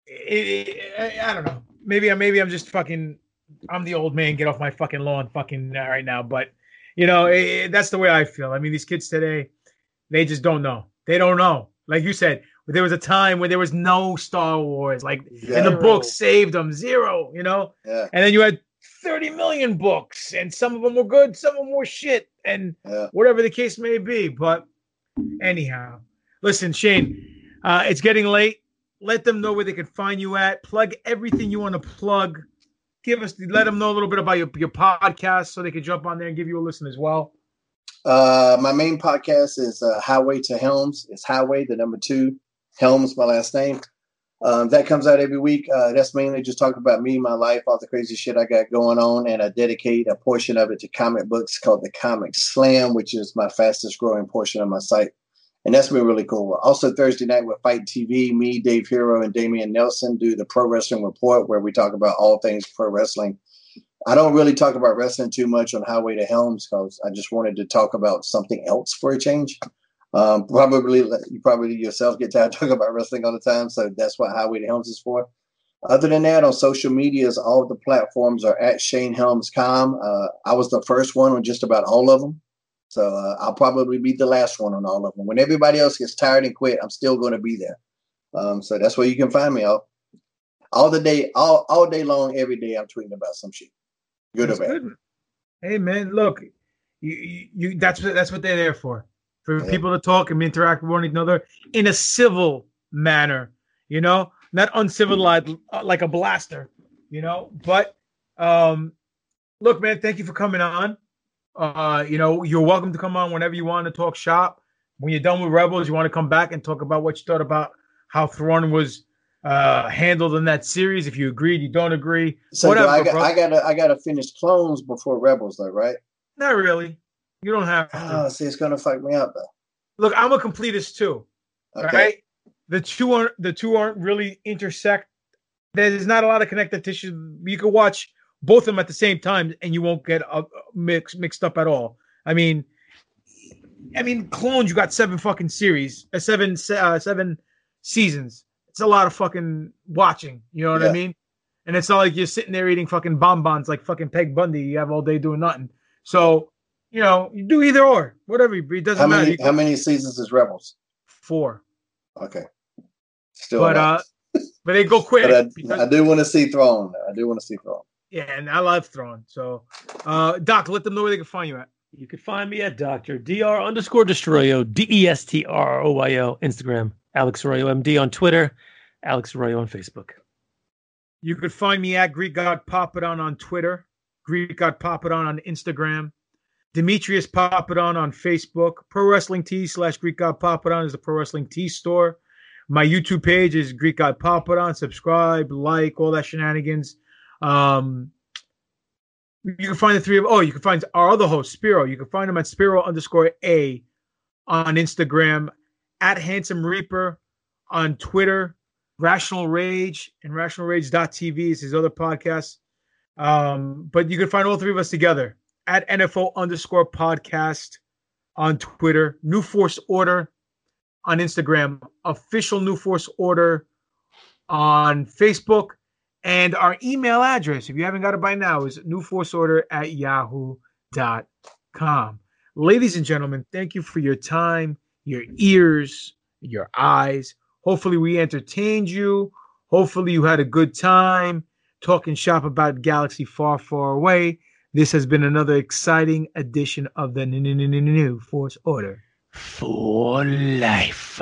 I don't know. Maybe I'm just fucking. I'm the old man. Get off my fucking lawn, fucking right now. But that's the way I feel. I mean, these kids today, they just don't know. They don't know. Like you said, there was a time where there was no Star Wars. And the books saved them 0. Yeah. And then you had 30 million books, and some of them were good, some of them were shit, and whatever the case may be. But anyhow, listen, Shane, it's getting late. Let them know where they can find you at. Plug everything you want to plug. Let them know a little bit about your podcast so they can jump on there and give you a listen as well. My main podcast is Highway to Helms. It's Highway, the number 2, Helms, my last name. That comes out every week. That's mainly just talking about me, my life, all the crazy shit I got going on, and I dedicate a portion of it to comic books called the Comic Slam, which is my fastest growing portion of my site. And that's been really cool. Also, Thursday night with Fight TV, me, Dave Hero, and Damian Nelson do the Pro Wrestling Report, where we talk about all things pro wrestling. I don't really talk about wrestling too much on Highway to Helms because I just wanted to talk about something else for a change. You probably yourself get tired of talking about wrestling all the time, so that's what Highway to Helms is for. Other than that, on social medias, all of the platforms are at ShaneHelms.com. I was the first one on just about all of them. So I'll probably be the last one on all of them. When everybody else gets tired and quit, I'm still going to be there. So that's where you can find me all day long, every day. I'm tweeting about some shit, good or bad. Hey man, look, you that's what they're there for people to talk and interact with one another in a civil manner. Not uncivilized like a blaster. But look, man, thank you for coming on. You're welcome to come on whenever you want to talk shop. When you're done with Rebels, you want to come back and talk about what you thought about how Thrawn was handled in that series. If you agreed, you don't agree. So whatever, I gotta finish Clones before Rebels, though, right? Not really. You don't have to. See, it's gonna fuck me up though. Look, I'm a completist too. Okay. Right? The two aren't really intersect. There's not a lot of connective tissue. You can watch both of them at the same time, and you won't get mixed up at all. I mean, Clones, you got 7 fucking series, 7 seasons. It's a lot of fucking watching. You know what I mean? And it's not like you're sitting there eating fucking bonbons like fucking Peg Bundy. You have all day doing nothing. So, you do either or, whatever. It doesn't matter. How many seasons is Rebels? 4. Okay. Still, but they go quick. But I do want to see Thrawn. Yeah, and I love Thrawn. So, Doc, let them know where they can find you at. You can find me at Dr. _Destroyo, DESTROYO, Instagram, Alex Arroyo MD on Twitter, Alex Arroyo on Facebook. You could find me at Greek God Papadon on Twitter, Greek God Papadon on Instagram, Demetrius Papadon on Facebook, Pro Wrestling Tee / Greek God Papadon is the Pro Wrestling Tee store. My YouTube page is Greek God Papadon. Subscribe, like, all that shenanigans. You can find the three of. You can find our other host, Spiro. You can find him at Spiro_A on Instagram, at Handsome Reaper on Twitter, Rational Rage and RationalRage.tv is his other podcast. But you can find all three of us together at NFO_podcast on Twitter, New Force Order on Instagram, official New Force Order on Facebook, and our email address, if you haven't got it by now, is newforceorder@yahoo.com. Ladies and gentlemen, thank you for your time, your ears, your eyes. Hopefully we entertained you. Hopefully you had a good time talking shop about Galaxy Far, Far Away. This has been another exciting edition of the New Force Order. For life.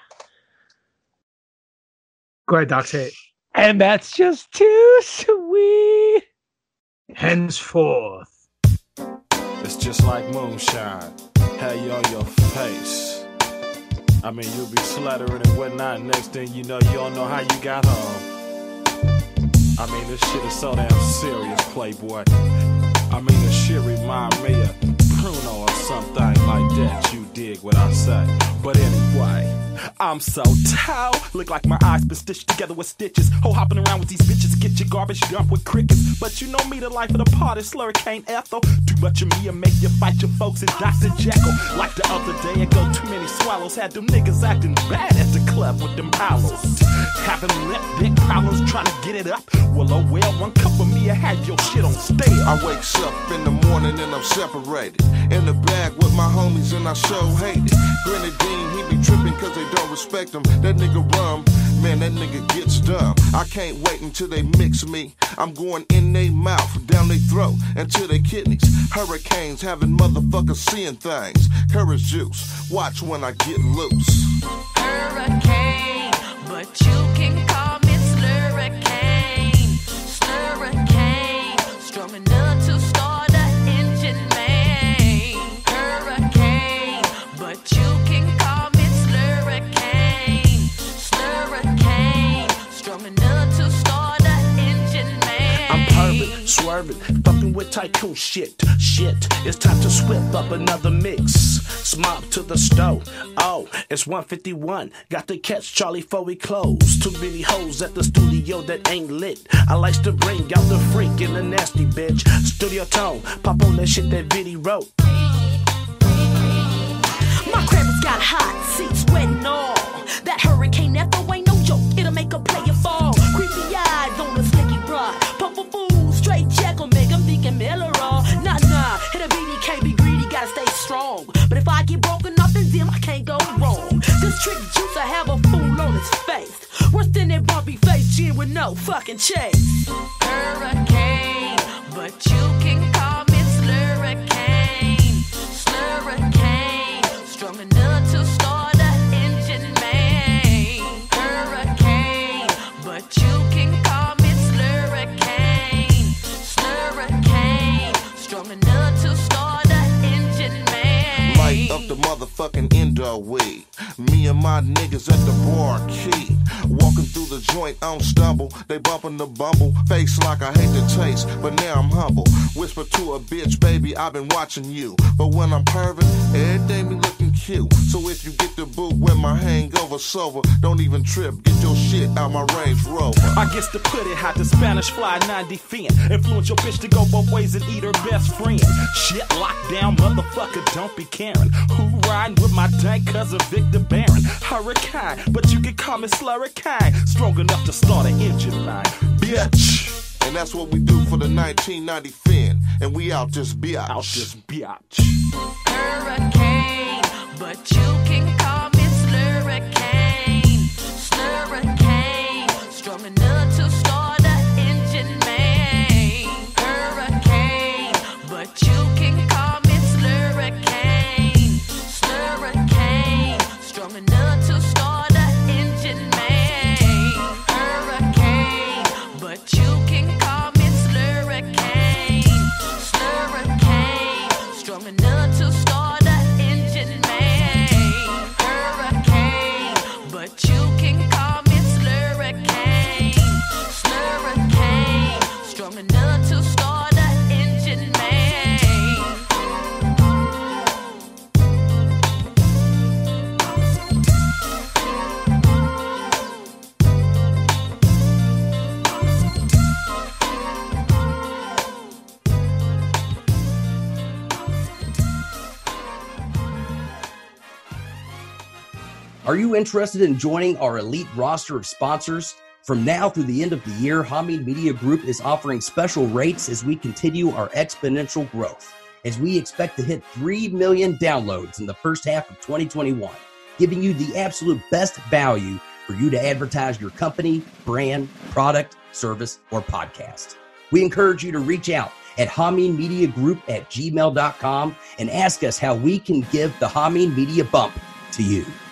Go ahead, Doc, say it. And that's just too sweet. Henceforth. It's just like moonshine. Have you on your face. I mean, you'll be sluttering and whatnot. Next thing you know, you don't know how you got home. I mean, this shit is so damn serious, Playboy. I mean, this shit remind me of Pruno or something like that. You dig what I say? But anyway, I'm so tall. Look like my eyes been stitched together with stitches. Ho hopping around with these bitches, get your garbage dumped with crickets. But you know me, the life of the party, Slurricane Ethel. Too much of me and make you fight your folks and Dr. Jekyll. Like the other day ago, too many swallows had them niggas acting bad at the club with them hollows. Having lip big problems trying to get it up. Well, oh well, one cup of me, I had your shit on stage. I wakes up in the morning and I'm separated. In the bag with my homies and I show hate it. Grenadine, he be tripping cause they don't respect him. That nigga rum, man, that nigga gets dumb. I can't wait until they mix me. I'm going in they mouth, down they throat, and to their kidneys. Hurricanes having motherfuckers seeing things. Courage juice, watch when I get loose. Hurricane, but you can call me Slurricane. Slurricane, strong enough to start an engine, man. Hurricane, but you can call me Slurricane. Slurricane, strong enough to start an engine, man. I'm perving, swerving, fucking with tycoon shit. It's time to whip up another mix. Smop to the stove. Oh, it's 1:51. Got to catch Charlie before we close. Too many hoes at the studio that ain't lit. I likes to bring out the freak and the nasty bitch. Studio tone, pop on that shit that Vinny wrote. My crib has got hot seats, wet and all. That Hurricane Ethel ain't no joke. It'll make a player fall. Creepy eyes on the slicky rod. Pump a fool, straight check on make 'em thinking Miller. Nah, hit a beanie, can't be greedy, gotta stay strong. But if I get broken off in them, I can't go wrong. This trick juice, I have a fool on his face. Worse than that bumpy face gin with no fucking chase. Hurricane, but you can call me Slurricane. Slurricane, strong enough to start an engine, man. Hurricane, but you can call me Slurricane. Slurricane, strong enough to start an engine, man. Light up the motherfucking indoor weed. Me and my niggas at the bar key. Walking through the joint, I don't stumble. They bumping the bumble. Face like I hate the taste, but now I'm humble. Whisper to a bitch, baby, I've been watching you. But when I'm perving, everything be looking cute. So if you get the boot when my hangover sober, don't even trip, get your shit out my Range Rover. I guess to put it hot, the Spanish fly 90 fin. Influence your bitch to go both ways and eat her best friend. Shit lockdown, motherfucker, don't be caring. Who riding with my dank cousin Victor Barron? Hurricane, but you can call me Slurricane. Strong enough to start an engine line, bitch. And that's what we do for the 1990 fin. And we out this biatch. Out this biatch. Hurricane, but you can call me Slurricane. Slurricane, strong enough to start an engine, man. Hurricane, but you can call me Slurricane. Slurricane, strong enough to start an engine, man. Hurricane, but you can call me Slurricane. Slurricane, strong enough Are you interested in joining our elite roster of sponsors? From now through the end of the year, Hameen Media Group is offering special rates as we continue our exponential growth, as we expect to hit 3 million downloads in the first half of 2021, giving you the absolute best value for you to advertise your company, brand, product, service, or podcast. We encourage you to reach out at hameenmediagroup@gmail.com and ask us how we can give the Hameen Media bump to you.